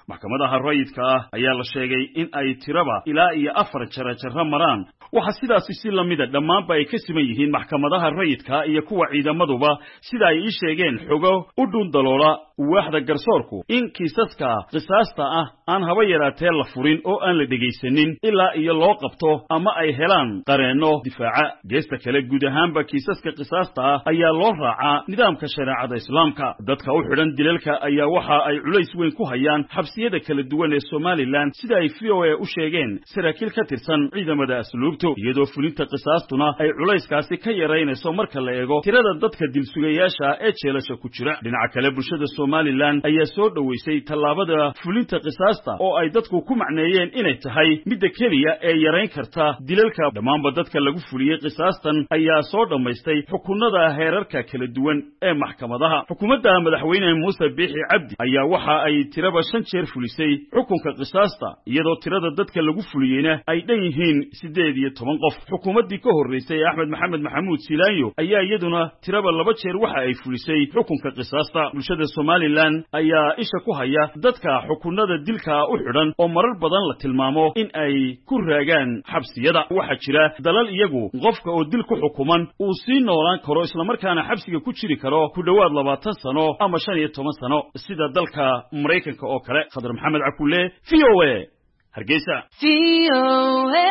maxkamadaha rayidka ah ayaa la sheegay in ay tiraba ilaa iyo afar jarajarro maraan waxaa sidaasi si lamida dhammaanba ay ka siman yihiin maxkamadaha rayidka iyo kuwa ciidamaduba sida ay ii sheegeen xogo u dhundaloola waaxda garsoorku in kiisaska qisaasta ah aan haba yaraatee la furin oo aan la dhegaysanin ilaa iyo loo qabto ama ay helaan qareenno difaaca geesta kale guud ahaanba kiisaska qisaasta ah ayaa loo raacaa nidaamka shareecada islaamka dadka u xidhan dilalka ayaa waxa ay culays weyn ku hayaan xabsiyada kala duwan ee Somaliland sida ay V O A u sheegeen saraakiil ka tirsan ciidamada asluubta iyadoo fulinta qisaastuna ay culayskaasi ka yareynayso marka la eego tirada dadka dilsugayaasha ee jeelasha ku jira dhinaca kale bulshada Somaliland ayaa soo dhaweysay tallaabada fulinta qisaasta oo ay dadku ku macneeyeen inay tahay midda kaliya ee yareyn karta dilalka dhammaanba dadka lagu fuliyay qisaastan ayaa soo dhameystay xukunnada heerarka kala duwan ee maxkamadaha xukuumadda madaxweyne Muuse Biixi Cabdi ayaa waxa ay tiraba shan jeer fulisay xukunka qisaasta iyadoo tirada dadka lagu fuliyeyna ay dhan yihiin sideed iyo toban qof xukuumaddii ka horeysay Axmed Maxamed Maxamuud Silaayo ayaa iyaduna tiraba laba jeer waxa ay fulisay xukunka qisaasta bulshada Somaliland ayaa isha ku haya dadka xukunnada dilka u xidhan oo marar badan la tilmaamo in ay ku raagaan xabsiyada waxa jira dalal iyagu qofka oo dil ku xukuman uu sii noolaan karo isla markaana xabsiga ku jiri karo ku dhawaad labaatan sano ama shan iyo toban sano sida dalka Mareykanka oo kale Khadar Maxamed Cakulle V O A Hargeysa V O A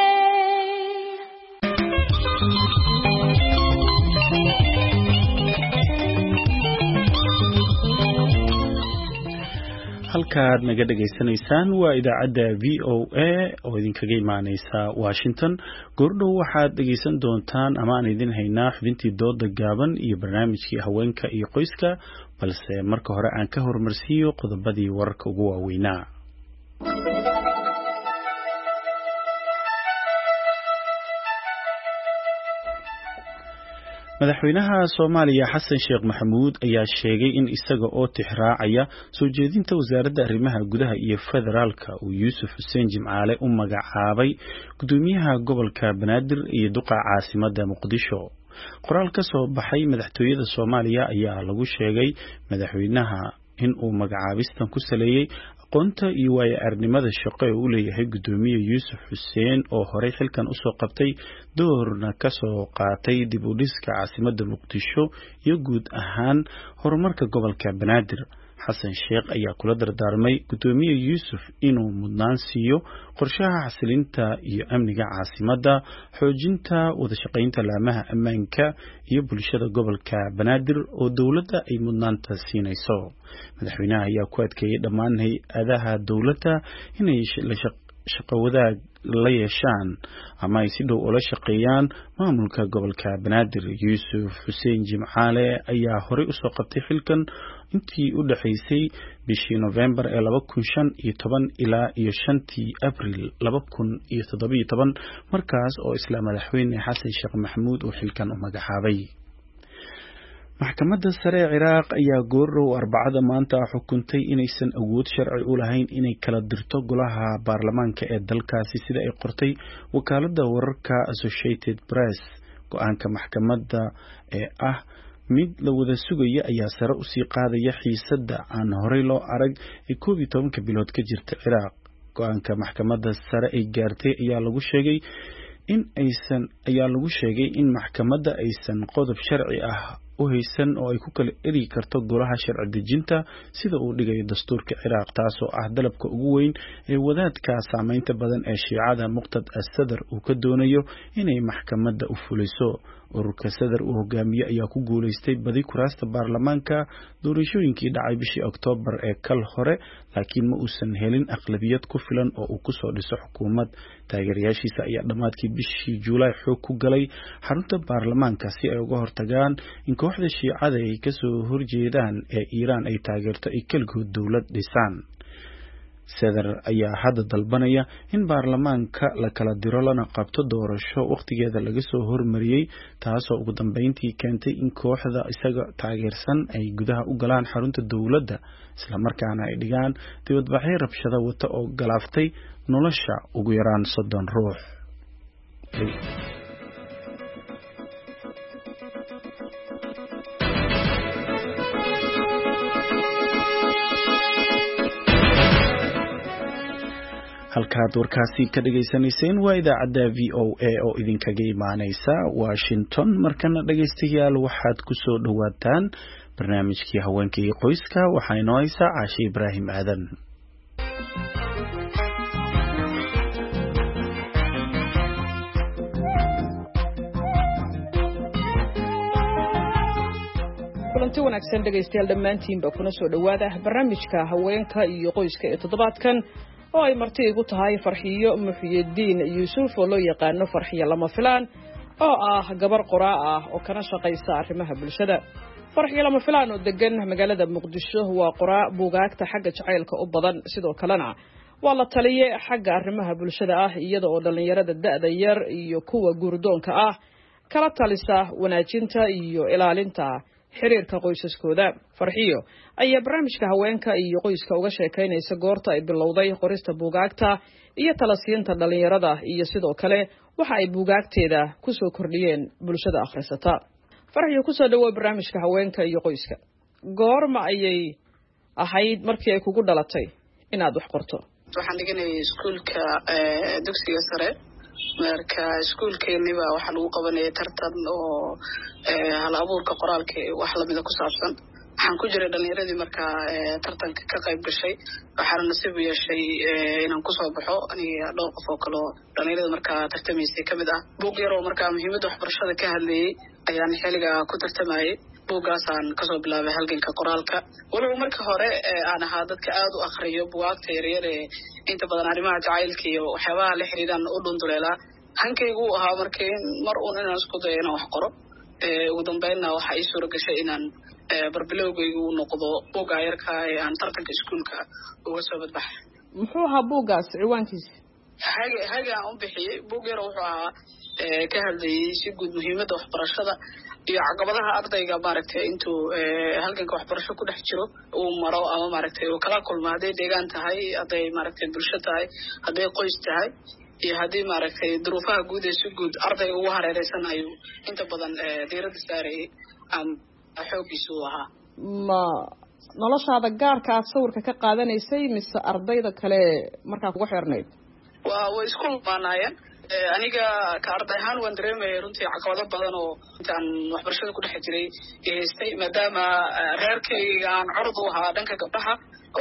halkaad naga dhageysanaysaan waa idaacadda V O A oo idinkaga imaaneysa Washington goordhow waxaad dhageysan doontaan ama aan idin haynaa xubintii dooda gaaban iyo barnaamijkii haweenka iyo qoyska balse marka hore aan ka hormarsiiyo qodobadii wararka ugu waaweynaa madaxweynaha Soomaaliya Xasan Sheekh Maxamuud ayaa sheegay in isaga oo tixraacaya soo jeedinta wasaaradda arrimaha gudaha iyo federaalka uu Yuusuf Xuseen Jimcaale u magacaabay gudoomiyaha gobolka Banaadir iyo duqa caasimadda Muqdisho qoraal ka soo baxay madaxtooyada Soomaaliya ayaa lagu sheegay madaxweynaha in uu magacaabistan ku saleeyay aqoonta iyo waayo-aragnimada shaqo ee uu leeyahay gudoomiye Yuusuf Xuseen oo horey xilkan u soo qabtay doorna ka soo qaatay dib u dhiska caasimadda Muqdisho iyo guud ahaan horumarka gobolka Banaadir Xasan Sheekh ayaa kula dardaarmay gudoomiye Yuusuf inuu mudnaan siiyo qorshaha xasilinta iyo amniga caasimadda xoojinta wada shaqaynta laamaha ammaanka iyo bulshada gobolka Banaadir oo dawladda ay mudnaanta siinayso madaxweynaha ayaa ku adkeeyay dhammaan hay'adaha dawladda inay shaqo wadaag la yeeshaan ama ay si dhow ula shaqeeyaan maamulka gobolka Banaadir Yuusuf Xuseen Jimcaale ayaa horey u soo qabtay xilkan intii u dhaxaysay bishii November ee laba kun shan iyo toban ilaa iyo shantii Abriil laba kun iyo toddoba iyo toban markaas oo isla madaxweyne Xasan Sheekh Maxamuud uu xilkan u magacaabay maxkamadda sare ee Ciraaq ayaa goordhow Arbacada maanta xukuntay inaysan awood sharci u lahayn inay kala dirto golaha baarlamaanka ee dalkaasi sida ay qortay wakaaladda wararka Associated Press go'aanka maxkamadda ee ah mid la wada sugaya ayaa sare u sii qaadaya xiisadda aan horey loo arag ee koob iyo tobanka bilood ka jirta Ciraaq go'aanka maxkamadda sare ay gaartay ayaa lagu sheegay in aysan ayaa lagu sheegay in maxkamadda aysan qodob sharci ah u haysan oo ay ku kala eri karto golaha sharci dejinta sida uu dhigayo dastuurka Ciraaq taasoo ah dalabka ugu weyn ee wadaadka saameynta badan ee Shiicada Muqtad as-Sadr uu ka doonayo inay maxkamadda u fuliso ururka Sadr uu hogaamiye ayaa ku guuleystay badi kuraasta baarlamaanka doorashooyinkii dhacay bishii Oktoobar ee kal hore laakiin ma uusan helin aqlabiyad ku filan oo uu ku soo dhiso xukuumad taageerayaashiisa ayaa dhamaadkii bishii Juulaay xoog ku galay xarunta baarlamaanka si ay uga hortagaan in kooxda Shiicada ay ka soo horjeedaan ee Iiraan ay taageerto ay kaligood dawlad dhisaan Sadr ayaa hadda dalbanaya in baarlamaanka la kala diro lana qabto doorasho waqtigeeda laga soo hormariyay taasoo ugu dambeyntii keentay in kooxda isaga taageersan ay gudaha u galaan xarunta dawladda isla markaana ay dhigaan dibadbaxyo rabshado wata oo galaaftay nolosha ugu yaraan soddon ruux halkaad warkaasi ka dhagaysanayseen waa idaacadda v o a oo idinkaga imaaneysa Washington. markana dhagaystayaal waxaad ku soo dhawaataan barnaamijkii haweenka iyo qoyska waxaa inoo haysaa Caashe Ibraahim Aadan. kulanti wanaagsan dhagaystayaal dhammaantiinba kuna soo dhawaada barnaamijka haweenka iyo qoyska ee toddobaadkan oo ay marti igu tahay Farxiyo Muxyidiin Yuusuf oo loo yaqaano Farxiyo lama filaan oo ah gabar qoraa ah oo kana shaqaysa arrimaha bulshada. Farxiyo lama filaan oo degan magaalada Muqdisho waa qoraa buugaagta xagga jacaylka u badan sidoo kalena waa la taliye xagga arrimaha bulshada ah iyada oo dhalinyarada da'da yar iyo kuwa guurdoonka ah kala talisa wanaajinta iyo ilaalinta xiriirka qoysaskooda. Farxiyo ayaa barnaamijka haweenka iyo qoyska uga sheekaynaysa goorta ay bilowday qorista buugaagta iyo talasiinta dhalinyarada iyo sidoo kale waxa ay buugaagteeda ku soo kordhiyeen bulshada akhrisata. Farxiyo ku soo dhawow barnaamijka haweenka iyo qoyska. goorma ayay ahayd markii ay kugu dhalatay inaad wax qorto? waxaan dhiganayay iskuulka dugsiga sare marka iskuulkeeni baa waxa lagu qabanayay tartan oo hal abuurka qoraalka wax la mid ah ku saabsan. waxaan ku jiray dhalinyaradii marka tartanka ka qayb gashay waxaan nasiib u yeeshay inaan ku soo baxo aniga dhowr qof oo kale dhalinyarada marka tartamaysay kamid ah. buug yar oo marka muhiimadda waxbarashada ka hadlayay ayaan xiliga ku tartamayay. buugaasaan kasoo bilaabay halganka qoraalka walow marka hore aan ahaa dadka aad u akhriyo buugaagta yaryar ee inta badan arrimaha jacaylka iyo waxyaabaha la xiriiraan u dhunduleelaa. hankaygu uu ahaa markii mar uun inaan isku dayo inaan wax qoro. ugu dambeynna waxaa ii suura gashay inaan barbilowgaygu u noqdo buugga yarka ee aan tartanka iskuulka uga soo badbaxay. muxuu ahaa buuggaas ciwaankiisa? hage hage aan u bixiyey. buug yar wuxuu ahaa ka hadlayay si guud muhiimadda waxbarashada iyo caqabadaha ardayga maaragtay intuu halganka waxbarasho ku dhex jiro uu maro ama maaragtay uu kala kulmo hadday deegaan tahay hadday maaragtay bulsho tahay hadday qoys tahay iyo haddii maaragtay duruufaha guud ee si guud ardayga ugu hareereysan ayuu inta badan diiradda saarayay ama xooggiisa uu ahaa. ma noloshaada gaarka aad sawirka ka qaadanaysay mise ardayda kale markaa kuga xirnayd? waa way isku maanaayeen. aniga ka arday ahaan waan dareemayay runtii caqabado badan oo intaan waxbarashada ku dhex jiray haystay maadaama reerkayga aan curud u ahaa dhanka gabdhaha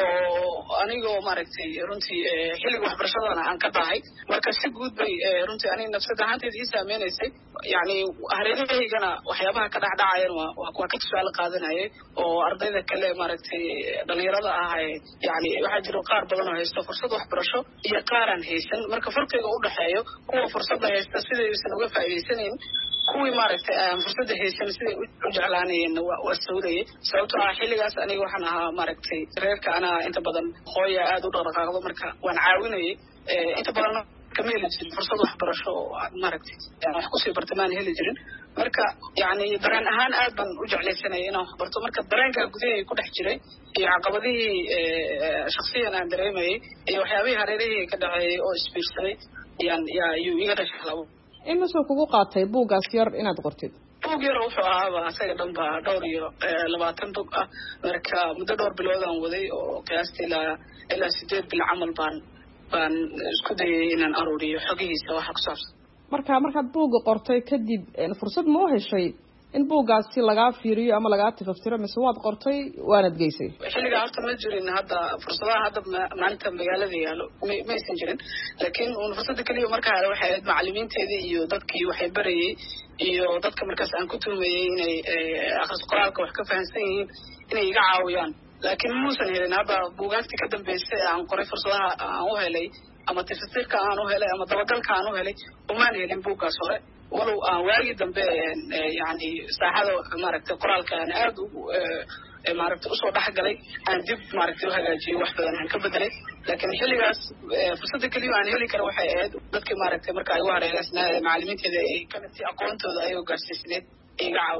oo anigoo maaragtay runtii xilliga waxbarashadana aan ka dahay marka si guud bay runtii aniga nafsad ahaanteeda ii saameynaysay. yacni hareerahaygana waxyaabaha ka dhacdhacayan waa waa ka tusaale qaadanayay oo ardayda kale maaragtay dhalinyarada ah yacni waxaa jiro qaar badan oo haysto fursad waxbarasho iyo qaaraan haysan marka farqiga u dhexeeyo kuwa fursadda haysta sidaysan uga faa'iidaysanayn kuwii maaragtay aan fursadda haysan siday u jeclaanayeenna waa sawdayay. sababtoo ah xilligaas aniga waxaan ahaa maaragtay reerka anaa inta badan hooya aad u dhaqdhaqaaqdo marka waan caawinayay inta badan kama heli jirin fursad waxbarasho oo aan maaragtay wax kusii bartamaan heli jirin marka yacni dareen ahaan aad baan u jeclaysanayay inaan wax barto marka dareenka gudahayga ku dhex jiray iyo caqabadihii shaksiyan aan dareemayay iyo waxyaabihii hareerahayga ka dhaceeyay oo isbiirsaday yaan yaa yuu iga dhashay hal abuur. imisuu kugu qaatay buuggaas yar inaad qortid? buug yar wuxuu ahaaba asaga dhan ba dhowr iyo labaatan bug ah marka muddo dhowr bilood aan waday oo qiyaastii ilaa ilaa sideed bil camal baan baan isku dayay inaan aruuriyo xogihiisa waxa ku saabsan. marka markaad buugga qortay kadib fursad ma u heshay in buuggaasi lagaa fiiriyo ama lagaa tifaftiro mise waad qortay waanad geysay? xilligaa horta ma jirin hadda fursadaha hadda maalinta magaalada yaalo maysan jirin laakiin un fursadda keliya markaa hale waxay ahayd macallimiinteedii iyo dadkii waxay barayay iyo dadka markaas aan ku tuumayay inay akhris qoraalka wax ka fahamsan yihiin inay iga caawiyaan laakiin muusan helin. hadda buugaagtii ka dambeysay aan qoray fursadaha aan u helay ama tifaftirka aan u helay ama dabagalka aan u helay umaan helin buuggaas hore walow aan waagii dambe yacni saaxada maaragtay qoraalka aan aad ugu maaragtay usoo dhexgalay aan dib maaragtay u hagaajiyey wax badan aan ka bedelay laakiin xilligaas fursadda keliya aan heli kara waxay ahayd dadkii maaragtay marka ay ugu hareereysnaa macallimiinteeda ay kamid tahay aqoontooda ayagoo gaarsiisneed ay iga caawiyaan.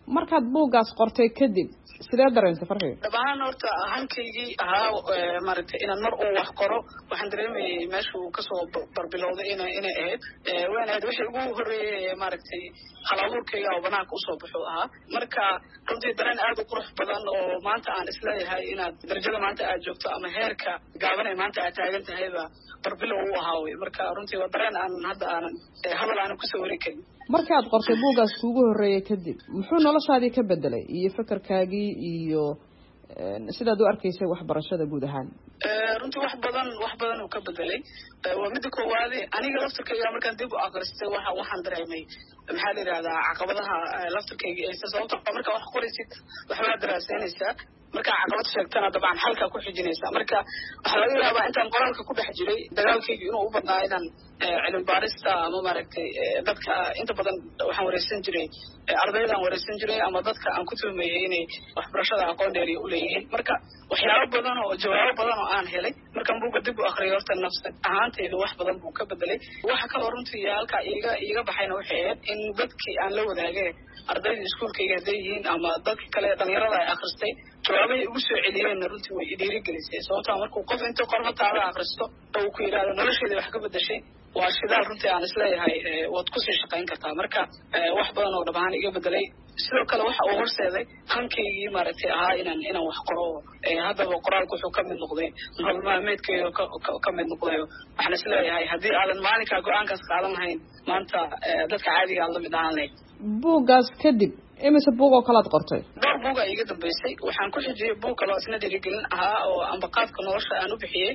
markaad buuggaas qortay kadib sidee dareentay farxiyo? dabcan horta hankaygii ahaa maaragtay inaan mar uu wax qoro waxaan dareemayay meeshuu kasoo barbilowday ina inay ahayd waan ahayd wixii ugu horreeyay maaragtay hal abuurkayga oo banaanka usoo baxo ahaa marka runtii dareen aad u qurux badan oo maanta aan isleeyahay inaad darajada maanta aad joogto ama heerka gaaban ee maanta aad taagan tahayba barbilow u ahaa wey marka runtii waa dareen aan hadda aanan hadal aanan kusoo wari karin. markii aad qortay buuggaas kuugu horreeyay kadib muxuu noloshaadii ka bedelay iyo fakarkaagii iyo sidaad u arkaysay waxbarashada guud ahaan? runtii wax badan wax badan uu ka bedelay waa midda koowaad aniga laftirkayga markaan dib u aqristay waxa waxaan dareemay maxaa la yidhahdaa caqabadaha laftirkayga ee sababta marka wax qoraysid waxbaa daraasaynaysaa marka caqabad sheegtana dabcan halkaa ku xijinaysaa marka waxaa laga yaabaa intaan qoraalka ku dhex jiray dagaalkayga inuu u badnaa inaan cilmi baarista ama maaragtay dadka inta badan waxaan wareysan jiray ardaydaan wareysan jiray ama dadka aan ku tuhmayay inay waxbarashada aqoon dheeri u leeyihiin marka waxyaabo badan oo jawaabo badan oo aan helay markaan buugga dib u akriyay horta nafsad ahaantayda wax badan buu ka bedelay waxa kaloo runtii halkaa iiga iiga baxayna waxay ahayd in dadkii aan la wadaagay ardayda iskuulkayga hadday yihiin ama dadka kale dhalinyarada ay akhristay jawaabahay ugu soo celiyeenna runtii way idhiirigelisay sababtaa markuu qof inta qormataada akhristo oo uu ku yidhahdo nolosheeda wax ka bedeshay waa shidaal runtii aan isleeyahay waad kusii shaqayn kartaa marka wax badan oo dhab ahaan iga bedelay sidoo kale waxa uu horseeday hankaygii maaragtay ahaa inaan inaan wax qoro haddaba qoraalku wuxuu ka mid noqday nolol maalmeedkayga ka mid noqday waxaan isleeyahay haddii aadan maalinkaa go-aankaas qaadan lahayn maanta dadka caadiga aad la mid ahaan lahayd. buuggaas kadib imise buug oo kalaad qortay? dhowr buuga iga dambeysay waxaan ku xijiyey buug kaloo isna dhiirigelin ahaa oo ambaqaadka nolosha aan u bixiyey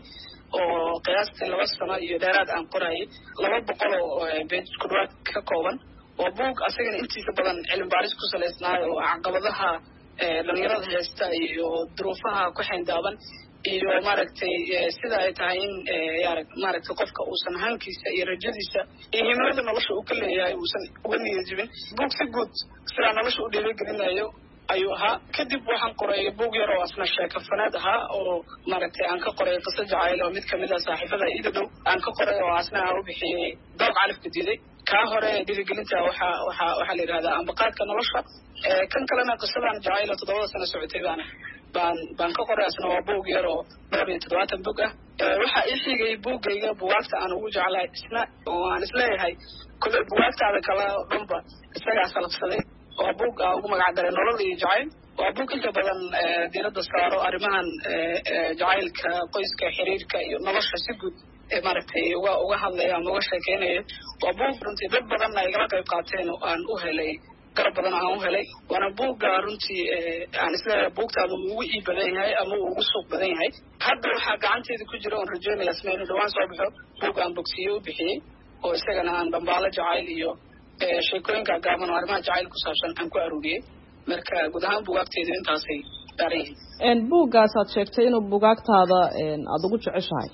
oo qiyaastii laba sano iyo dheeraad aan qorayay laba boqol oo beej ku dhawaad ka kooban waa buug asagana intiisa badan cilmi baaris ku salaysnaayo oo caqabadaha dhalinyarada haysta iyo duruufaha ku xayndaaban iyo maaragtay sida ay tahay in maaragtay qofka uusan hankiisa iyo rajadiisa iyo himilada nolosha uu ka leeyahay uusan uga niyad jibin buug si guud sidaa nolosha u dhiirigelinayo ayuu ahaa kadib waxaan qoray buug yar oo asna sheeko fanaad ahaa oo maaragtay aan ka qoray qiso jacayl oo mid kamid ah saaxiibada ida dhow aan ka qoray oo asna aan u bixiyey doob califka diiday kaa hore dhiirigelinta waxa waxa waxaa la yidhahdaa ambaqaadka nolosha kan kalena qisadan jacayl oo toddobada sano socotay baana baan baan ka qoray asna waa buug yar oo dhowr iyo toddobaatan bug ah waxaa ii xigay buuggayga bugaagta aan ugu jeclahay isna oo aan isleeyahay kule bugaagtaada kale oo dhanba isagaa salabsaday waa buug aan ugu magac daray nolol iyo jacayl waa buug inta badan diiradda saaro arrimahan jacaylka qoyska xiriirka iyo nolosha si guud maaragtay uga uga hadlaya ama uga sheekeynayo waa buug runtii dad badanna igala qayb qaateen oo aan u helay garab badan aan u helay waana buugga runtii aan isleeyahay buugtaada uu ugu ii badan yahay ama uu ugu suuq badan yahay hadda waxaa gacanteeda ku jira oon rajeynaya isna inuu dhawaan soo baxo buug aan bogsiye u bixiyey oo isagana aan dhambaalo jacayl iyo sheekooyinka gaaban oo arrimaha jacayl ku saabsan aan ku aruuriyey marka guud ahaan bugaagteedu intaasay daaran yihiin. buuggaas aad sheegtay inuu bugaagtaada aada ugu jeceshahay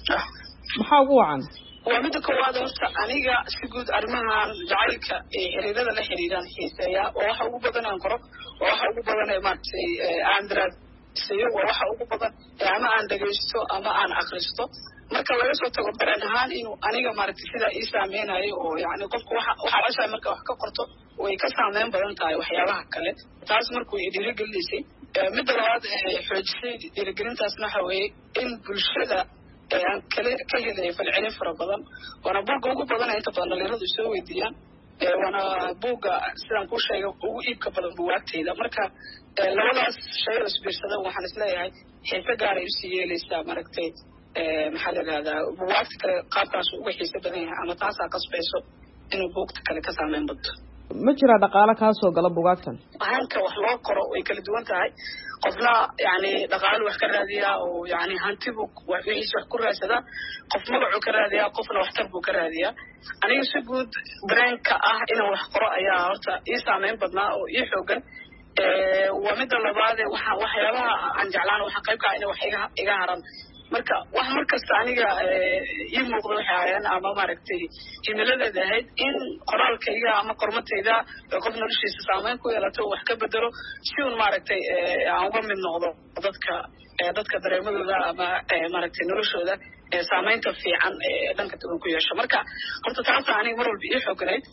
maxaa ugu wacan? waa midda koowaad horta aniga si guud arrimahan jacaylka ee xiriirada la xiriiraan xiiseeya waa waxa ugu badan aan qoro waa waxa ugu badan ee maaragtay aan daraasayo waa waxa ugu badan ama aan dhegaysto ama aan akristo marka laga soo tago dareen ahaan inuu aniga maaragtay sidaa ii saameynayo oo yani qofka waxa waxaa ceshahay marka wax ka qorto way ka saameyn badan tahay waxyaabaha kale taas markuu i dhiirigelinaysay midda labaad xoojisay dhiirigelintaasna waxa weeye in bulshada aan kale ka helaya falcelin fara badan waana buugga ugu badana inta badan dhalinyaradu soo weydiiyaan waana buugga sidaan kuu sheegay ugu iibka badan buwaagteyda marka labadaas shay oo isbiirsada waxaan isleeyahay xiise gaaray usii yeelaysaa maaragtay maxaa la yidhahdaa buwaagta kale qaabkaasu uga xiise badan yahay ama taasaa qasbayso inuu buugta kale ka saameyn badto. ma jiraa dhaqaale kaa soo gala bugaagtan? hanka wax loo qoro way kala duwan tahay qofna yani dhaqaalo wax ka raadiyaa oo yani hantibu wixiisa wax ku raadsadaa qof magacuu ka raadiyaa qofna waxtar buu ka raadiyaa aniga si guud dareenka ah inaan wax qoro ayaa horta ii saameyn badnaa oo ii xoogan waa midda labaade waxa waxyaabaha aan jeclaan waxaa qayb ka ah ina wax iga iga haran marka wax markasta aniga ii muuqda waxay ahayeen ama maaragtay himiladeeda ahayd in qoraalkayga ama qormatayda qof noloshiisa saameyn ku yeelato wax ka bedelo si un maaragtay aan uga mid noqdo dadka dadka dareemadooda ama maaragtay noloshooda saamaynta fiican ee dhanka duwan ku yeesho marka horta taasa aniga mar walba ii xoganayd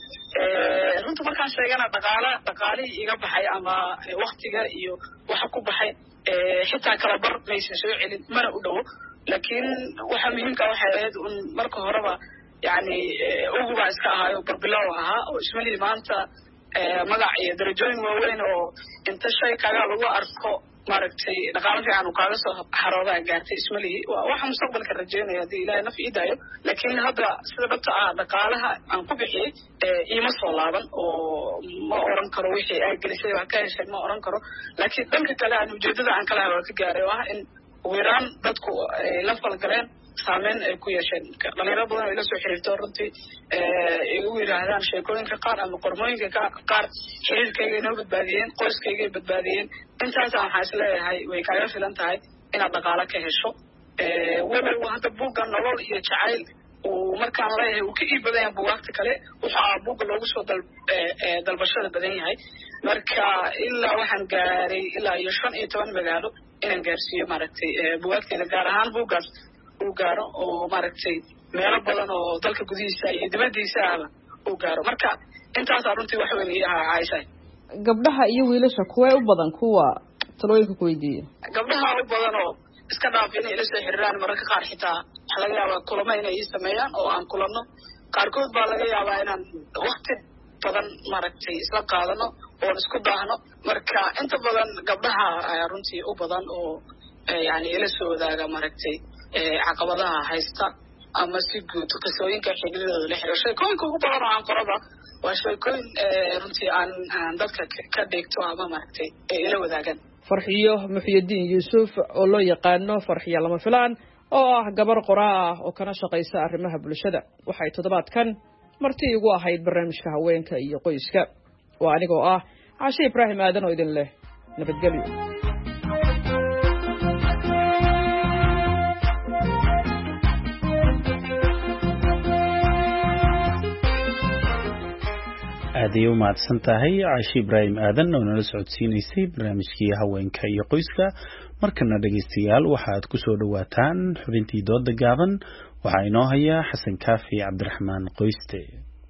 runta markaan sheegana dhaqaala dhaqaalihii iga baxay ama waktiga iyo waxa ku baxay xitaa kala bar maysan soo celin mana u dhowo laakiin waxa muhiimka waxay ahayd un marka horeba yani ugu baa iska ahaayo barbilow ahaa oo ismalihi maanta magac iyo darajooyin waaweyn oo inta shay kaga lagu arko maaragtay dhaqaale fiican uu kaaga soo xaroodaa gaartay ismalihi waa waxa mustaqbalka rajeynaya haddii ilaahay naf ii daayo laakiin hadda sida dhabta ah dhaqaalaha aan ku bixiyey iima soo laaban oo ma oran karo wixii ay gelisay wax ka heshay ma oran karo laakiin dhanka kale aan ujeedada aan kala waa ka gaaray oo ah in ugu yaraan dadku ay la falgaleen saameyn ay ku yeesheen dhalinyaro badan oo ila soo xiriirto runtii ay ugu yidhaahdaan sheekooyinka qaar ama qormooyinka qaar xiriirkayga inoo badbaadiyeen qoyskaygay badbaadiyeen intaasa waxaa is leeyahay way kaaga filan tahay inaad dhaqaalo ka hesho weliba hadda buugga nolol iyo jacayl uu markaan leeyahay uu ka ii badan yahay buugaagta kale waxaa buugga loogu soo dal dalbashada badan yahay marka ilaa waxaan gaaray ilaa iyo shan iyo toban magaalo inaan gaarsiiyo maaragtay buugaagteeda gaar ahaan buuggaas uu gaaro oo maaragtay meelo badan oo dalka gudihiisa iyo dibadiisa ahba uu gaaro marka intaasaa runtii wax weyn ii ahaa caaisha gabdhaha iyo wiilasha kuwee u badan kuwa talooyinka ku weydiiya gabdhaha u badan oo iska dhaaf inay ila soo xiriiraan mararka qaar xitaa waxaa laga yaabaa kulamo inay ii sameeyaan oo aan kulanno qaarkood baa laga yaabaa inaan wakti badan maaragtay isla qaadano oon isku daahno marka inta badan gabdhaha ayaa runtii u badan oo yani ila soo wadaaga maaragtay caqabadaha haysta ama si guud qisooyinka xigladooda la xiriiro sheekooyinka ugu badan oo aan qoraba waa sheekooyin runtii aan aan dadka ka dhigto ama maaragtay ay ila wadaagaan farxiyo muxyidiin yuusuf oo loo yaqaano farxiyo lama filaan oo ah gabar qoraa ah oo kana shaqaysa arrimaha bulshada waxay toddobaadkan marti igu ahayd barnaamijka haweenka iyo qoyska waa anigoo ah Caashe Ibraahim Aadan oo idin leh nabadgelyo aad ay u mahadsan tahay Caashe Ibraahim Aadan oo nala socodsiinaysay barnaamijkii haweenka iyo qoyska markana dhageystayaal waxaad ku soo dhawaataan xubintii dooda gaaban waxaa inoo haya Xasan Kaafi Cabdiraxmaan Qoyste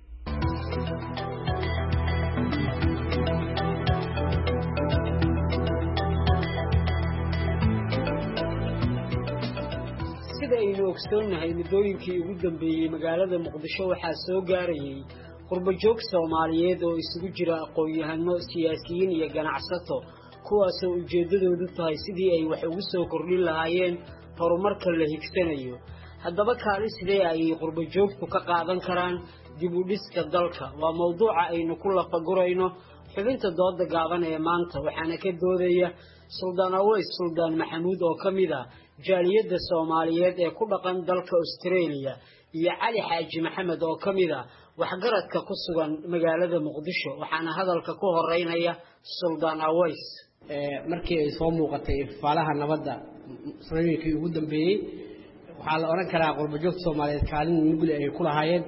sida aynu ogsoonahay muddooyinkii ugu dambeeyey magaalada Muqdisho waxaa soo gaarayay qurbajoog Soomaaliyeed oo isugu jira aqoon-yahano siyaasiyiin iyo ganacsato kuwaas oo ujeedadoodu tahay sidii ay wax ugu soo kordhin lahaayeen horumarka la higsanayo haddaba kaalin sidee ay qurbajoogtu ka qaadan karaan dib u dhiska dalka waa mawduuca aynu ku lafagurayno xubinta dooda gaaban ee maanta waxaana ka doodaya Suldaan Aways Suldaan Maxamuud oo kamid ah jaaliyadda Soomaaliyeed ee ku dhaqan dalka Australia iyo Cali Xaaji Maxamed oo kamid ah waxgaradka ku sugan magaalada Muqdisho waxaana hadalka ku horeynaya Suldaan Aways ee markii ay soo muuqatay faalaha nabadda sanadkii ugu dambeeyay waxaa la oran karaa qurbajoogta Soomaaliyeed kaalin mugli ay ku lahaayeen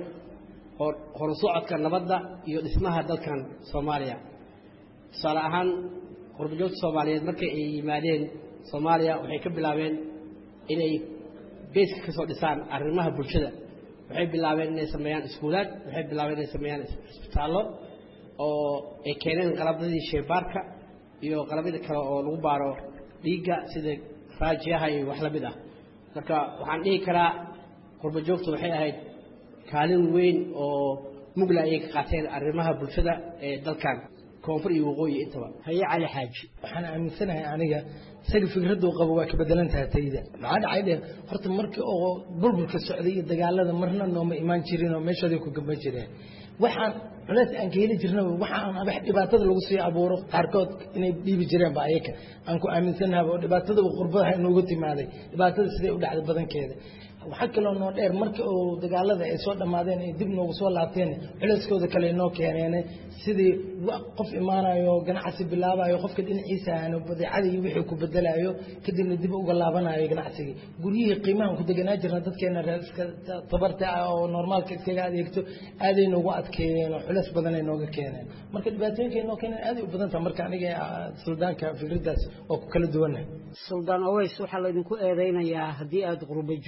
hor socodka nabadda iyo dhismaha dalkan Soomaaliya tusaale ahaan qurbajoogta Soomaaliyeed markay ay yimaadeen Soomaaliya waxay ka bilaabeen inay beeska ka soo dhisaan arrimaha bulshada waxay bilaabeen inay sameeyaan iskuulaad waxay bilaabeen inay sameeyaan isbitaallo oo ay keeneen qalabadii shaybaarka iyo qalabada kale oo lagu baaro dhiigga sida raajiyaha iyo wax la mid ah marka waxaan dhihi karaa qurbajoogtu waxay ahayd kaalin weyn oo mugla ay ka qaateen arrimaha bulshada ee dalkan koonfur iyo waqooyi intaba haye Cali Xaaji waxaan aaminsanahay aniga isaga fikradu qabo waa ka bedelan tahay tayda maxaa dhacay horta markii oo burburka socday iyo dagaalada marna nooma imaan jirin oo meeshooda ku gaban jireen waxaan culays aan geeli jirnay waxaan abax dhibaatada lagu sii abuuro qaarkood inay dhiibi jireen ba ayaka aan ku aaminsanahay oo dhibaatada qurbadaha inoogu timaaday dhibaatada sidee u dhacday badankeeda waxa kale oo noo dheer markii oo dagaalada ay soo dhamaadeen ay dib noogu soo laabteen culayskooda kale inoo keeneen sidii qof imaanayo ganacsi bilaabayo qofka dhinaciisa aan badeecada iyo wixii ku bedelayo kadibna dib uga laabanayo ganacsiga guriyihii qiimaha ku deganaa jirna dadkeena reerka tabarta oo normaalka iskaga adeegto aaday noogu adkeeyeen oo culays badan ay nooga keeneen marka dhibaatooyinka inoo keeneen aaday u badan tahay marka aniga suldaanka fikradaas oo ku kala duwanahay Suldaan Aways waxa la idinku eedeynayaa haddii aad qurba joogtihiin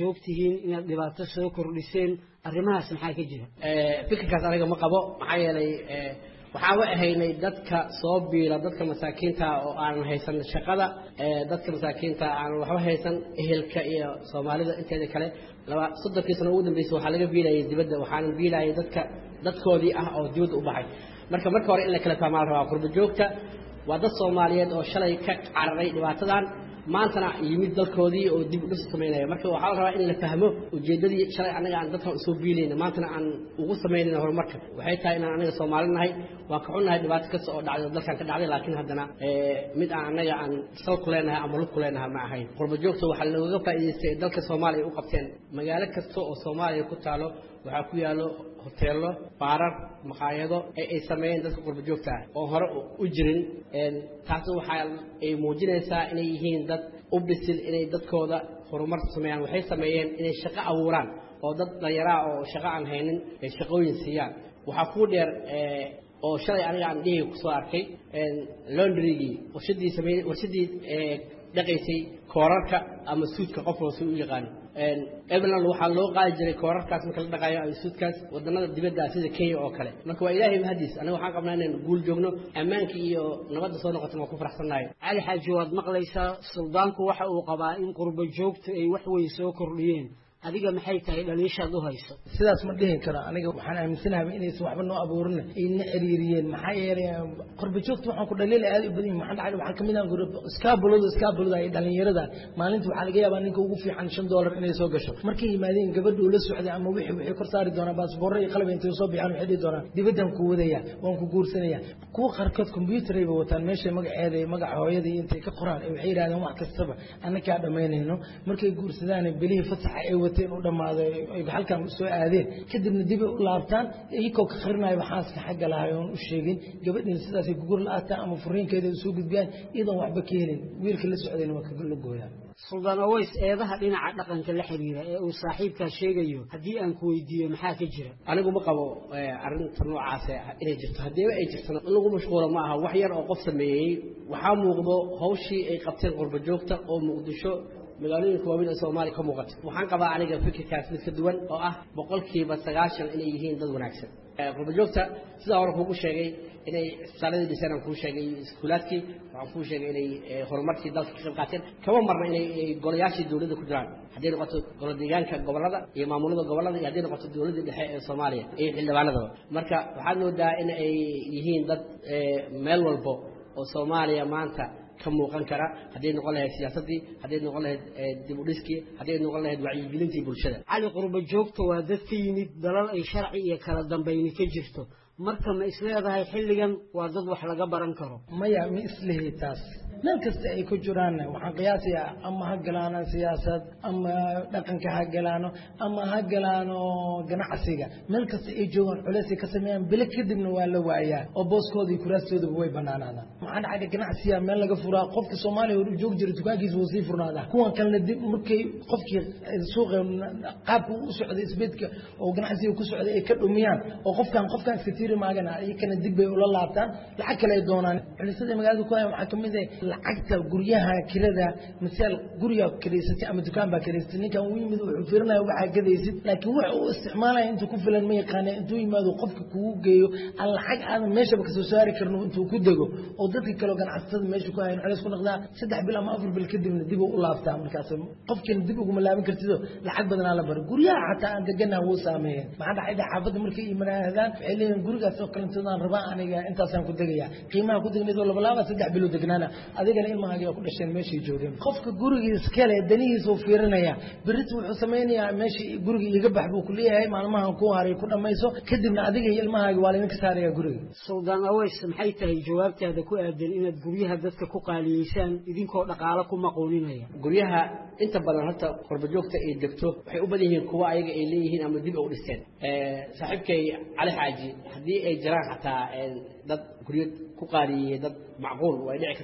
tihiin inaad dhibaato soo kordhiseen arrimahaas maxaa ka jira fikirkaas aniga ma qabo maxaa yeelay waxaan u ahaynay dadka soo biila dadka masaakiinta oo aan haysan shaqada dadka masaakiinta aan waxba haysan ehelka iyo Soomaalida inteeda kale laba soddonkii sano ugu dambeysay waxa laga biilayay dibadda waxaan biilayay dadka dadkoodii ah oo dibadda u baxay marka marka hore in la kala fahmaan rabaa qurbo joogta waa dad Soomaaliyeed oo shalay ka cararay dhibaatadan maantana yimid dalkoodii oo dib u dhis sameynaya marka waxa la rabaa in la fahmo ujeedadii shalay anaga aan dadka soo biilayna maantana aan ugu sameynayna horumarka waxay tahay in anaga Soomaalinahay waa ka xunnahay dhibaato kasta oo dhacday dalkan ka dhacday laakiin haddana mid aan anaga aan sal ku leenahay ama lug ku leenahay ma ahayn qurbo joogta waxa looga faa'iideystay dalka Soomaaliya u qabteen magaalo kasta oo Soomaaliya ku taalo waxa ku yaalo hoteelo baarar maqaayado ay sameeyeen dadka qurbo joogta ah oo hore u jirin een taas waxa ay muujinaysaa inay yihiin dad u bisil inay dadkooda horumar sameeyaan waxay sameeyeen inay shaqo abuuraan oo dad dhalinyaro oo shaqo aan haynin ay shaqooyin siiyaan waxa ku dheer ee oo shalay aniga aan dhigi ku soo arkay een laundry-gii warshadii sameeyay warshadii ee dhaqaysay koorarka ama suudka qof oo soo yaqaan een ebelan waxa loo qaadi jiray koorarkaas marka la dhaqayo ay suudkaas wadanada dibadda sida Kenya oo kale marka waa ilaahay mahadiis aniga waxaan qabnaa inaan guul joogno ammaanka iyo nabadda soo noqoto waa ku faraxsanahay cali xaaji waad maqlaysaa suldaanku waxa uu qabaa in qurbo joogta ay wax weyn soo kordhiyeen adiga maxay tahay dhaliishaad u hayso sidaas ma dhihin karo aniga waxaan aaminsanahay inaysan waxba noo abuurin ay na xiriiriyeen maxaa yeelay qurbo joogta waxaan ku dhaliilay aad u badan maxaa dhacay waxaan kamid ah iskaabulada iskaabulada ay dhalinyarada maalintii waxaa laga yaabaa ninka ugu fiican shan dollar inay soo gasho markay yimaadeen gabadhu la socday ama wixii wixii kor saari doonaa baasaboorro iyo qalab intay soo bixaan waxay dhigi doonaan dibaddan ku wadaya waan ku guursanaya kuwa qaarkood computer ay wataan meesha magaceeda iyo magaca hooyada iyo intay ka qoraan waxay yiraahdeen wax kastaba annaka dhamaynayno markay guursadaan bilihii fasaxa ay wateen u dhamaaday ay halkan soo aadeen kadibna dib u laabtaan iyagoo ka qarinayo waxaaska xagga lahaay oo u sheegin gabadhin sidaas ay gugur la'aata ama furiinkeeda soo gudbiyaan idan waxba ka helin wiilka la socdayna waa ka gooyaan suldaan aways eedaha dhinaca dhaqanka la xiriira ee uu saaxiibka sheegayo haddii aan ku weydiiyo maxaa ka jira anigu ma qabo arrinta noocaas ah inay jirto haddii ay jirto lagu mashquulo ma aha wax yar oo qof sameeyay waxa muuqdo hawshii ay qabteen qurbo joogta oo Muqdisho magaalooyinka waaweyn ee Soomaaliya ka muuqata waxaan qabaa aniga fikirkaas mid ka duwan oo ah boqolkiiba sagaashan inay yihiin dad wanaagsan qurbo joogta sida hore kugu sheegay inay isbitaaladii dhiseen aan kuu sheegay iskuulaadkii waxaan kuu sheegay inay horumarkii dalka ka qayb qaateen kama marna inay golayaashii dowladda ku jiraan haddii noqoto golo deegaanka gobollada iyo maamulada gobollada iyo haddii noqoto dowladda dhexe ee Soomaaliya iyo xildhibaanadaba marka waxaad moodaa in ay yihiin dad meel walbo oo Soomaaliya maanta ka muuqan kara haddii noqon lahayd siyaasadii haddii noqon lahayd dib u dhiskii haddii noqon lahayd wacyigelintii bulshada cali qurbo joogta waa dad ka yimid dalal ay sharci iyo kala dambayni ka jirto marka ma isleedahay xilligan waa dad wax laga baran karo maya ma isleeyahay taas meel kasta ay ku jiraan waxaan qiyaasayaa ama ha galaano siyaasad ama dhaqanka ha galaano ama ha galaano ganacsiga meel kasta ay joogaan culays ka sameeyaan bil kadibna waa la waayaa oo booskoodii kuraastooda way banaanaadaan maxaan dhacay ganacsiga meel laga furaa qofka Soomaaliya oo joog jiray dukaankiisa wuu sii furnaada kuwan kalena dib markay qofkii suuqa qaabku u socday isbeedka oo ganacsiga ku socday ay ka dhumiyaan oo qofkan qofkan sitiri maagana ay kana dib bay ula laabtaan lacag kale ay doonaan culisyada magaalada ku hay waxa kamid ah lacagta guryaha kirada misal guriga kireysatay ama dukaan baa kireysatay ninkan uu yimid wuxuu fiirinayaa waxa gadaysid laakiin waxa uu isticmaalay intuu ku filan ma yaqaan intuu yimaado qofka kugu geeyo aan lacag aan meesha ka soo saari karno intuu ku dago oo dadka kale ganacsatada meesha ku hayeen culays ku noqdaa saddex bil ama afar bil kadibna dib u laabtaa markaas qofkan dib ugu malaaban kartido lacag badan la bar guryaha xataa aan deganahay wuu saameeyay maxaa dhacay xaafadda markay imanayaan waxay leeyihiin gurigaas oo kale intaan rabaa aniga intaasaan ku degaya qiimaha ku degnayd laba laba saddex bil degnaana adigana ilmahaaga ku dhasheen meeshii joogeen qofka gurigiisa kale danihiisa uu fiirinaya birit wuxuu sameeynaya meeshii guriga iga baxb uu ku leeyahay maalmahan ku haray ku dhamayso kadibna adiga iyo ilmahaaga waa la ka saaraya guriga suldaan aways maxay tahay jawaabtaada ku aadan inaad guryaha dadka ku qaaliyeysaan idinkoo dhaqaale ku maqooninaya guryaha inta badan horta qurbo joogta ay degto waxay u badan yihiin kuwa ayaga ay leeyihiin ama dib u dhisteen ee saaxiibkay cali xaaji hadii ay jiraan xataa dad guryo ku qaaliye dad macquul way dhici kartaa laakiin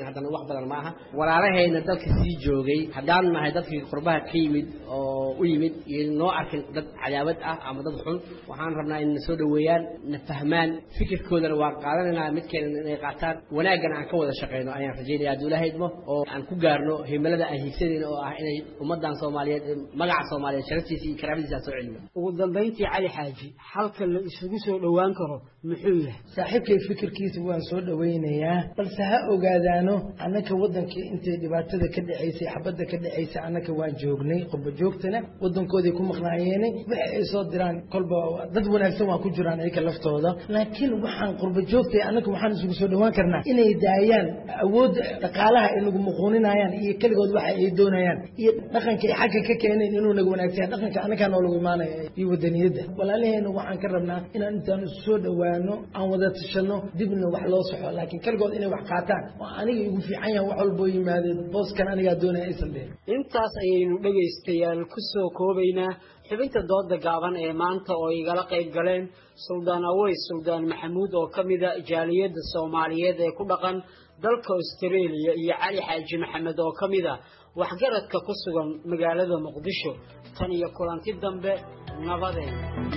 haddana wax badan maaha walaalahayna dalka sii joogay haddaan nahay dadkii qurbaha ka yimid oo u yimid iyo noo arkin dad cadaawad ah ama dad xun waxaan rabnaa in soo dhaweeyaan na fahmaan fikirkoodana waa qaadanayna midkeena inay qaataan wanaagana aan ka wada shaqeyno ayaan rajaynayaa duulahaydmo oo aan ku gaarno himilada aan hiigsadeen oo ah inay ummadan Soomaaliyeed magaca Soomaaliyeed sharaftiisa iyo karaamadiisa soo celiyo ugu dambeyntii Cali Xaaji halka la isugu soo dhawaan karo muxuu yahay saaxiibkay fikirkiisa waan soo dhaweynayaa balse ha ogaadaano annaka wadankii intay dhibaatada ka dhaceysay xabadda ka dhaceysay annaka waan joognay qurba joogtana wadankoodii ku maqnaayeen waxa ay soo diraan kolba dad wanaagsan waa ku jiraan ay ka laftooda laakiin waxaan qurba joogtay annaka waxaan isugu soo dhawaan karnaa inay daayaan awood dhaqaalaha ay nagu muquuninayaan iyo kaligood waxa ay doonayaan iyo dhaqanka ay xagga ka keeneen inuu nagu wanaagsan dhaqanka annaka noo lagu imaanay iyo wadaniyada walaalaheena waxaan ka rabnaa inaan intaan soo dhawaano aan wada tashano dibna wax loo saxo laakiin kaligood inay wax qaataan oo aniga igu fiican yahay wax walba yimaadeen booskan aniga doonay aysan dheer intaas ayaynu dhageystayaal ku soo koobaynaa xubinta dooda gaaban ee maanta oo igala qayb galeen Suldaan Aways Suldaan Maxamuud oo kamida jaaliyada Soomaaliyeed ee ku dhaqan dalka Australia iyo Cali Xaaji Maxamed oo kamida waxgaradka ku sugan magaalada Muqdisho tan iyo kulanti dambe nabadeen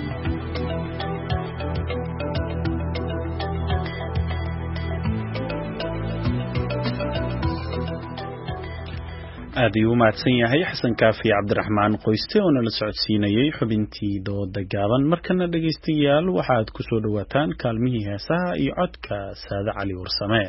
aad ayuu mahadsan yahay xasan kaafi cabdiraxmaan qoyste oo nala socodsiinayay xubintii dooda gaaban markana dhageystayaal waxaad ku soo dhawaataan kaalmihii heesaha iyo codka Saada Cali Warsame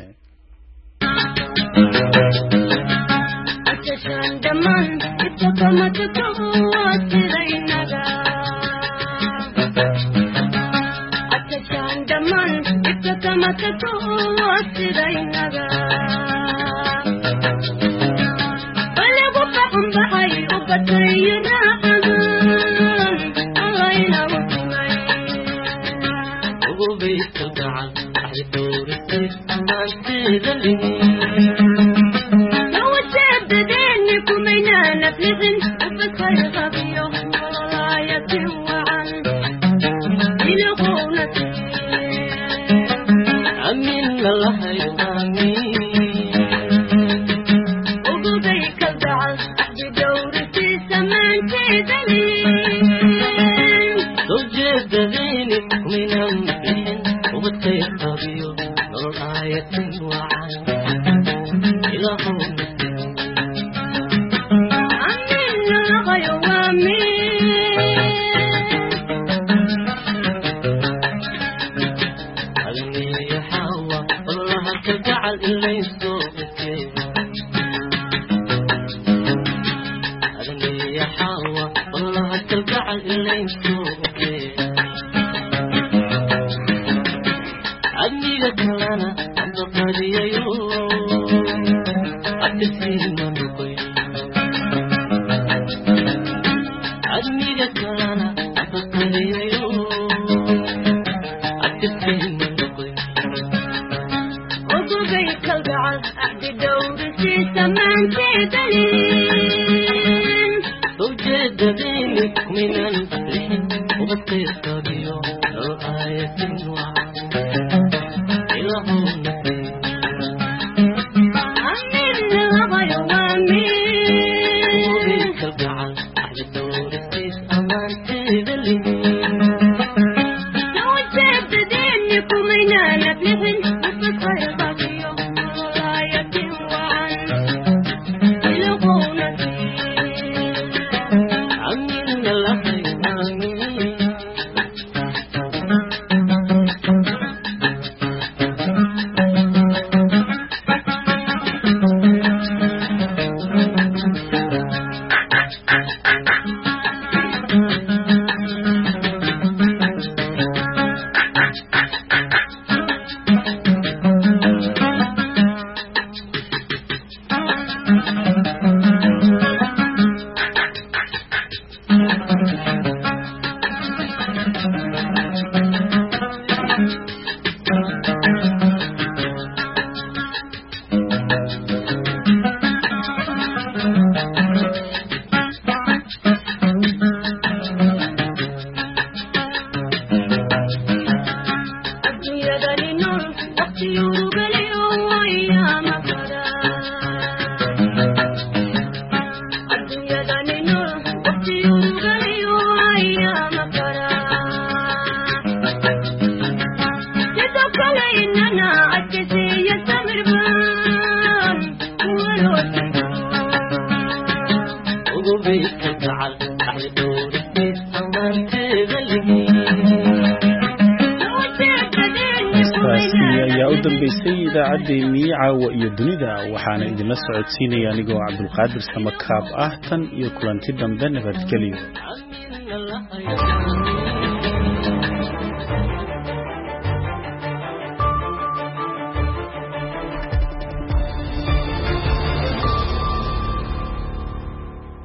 ayaa u dambeysay idaacaddeenii caawa iyo dunida waxaana idinla socodsiinaya anigoo cabdulqaadir samakaab ah tan iyo kulanti dambe nabadgelyo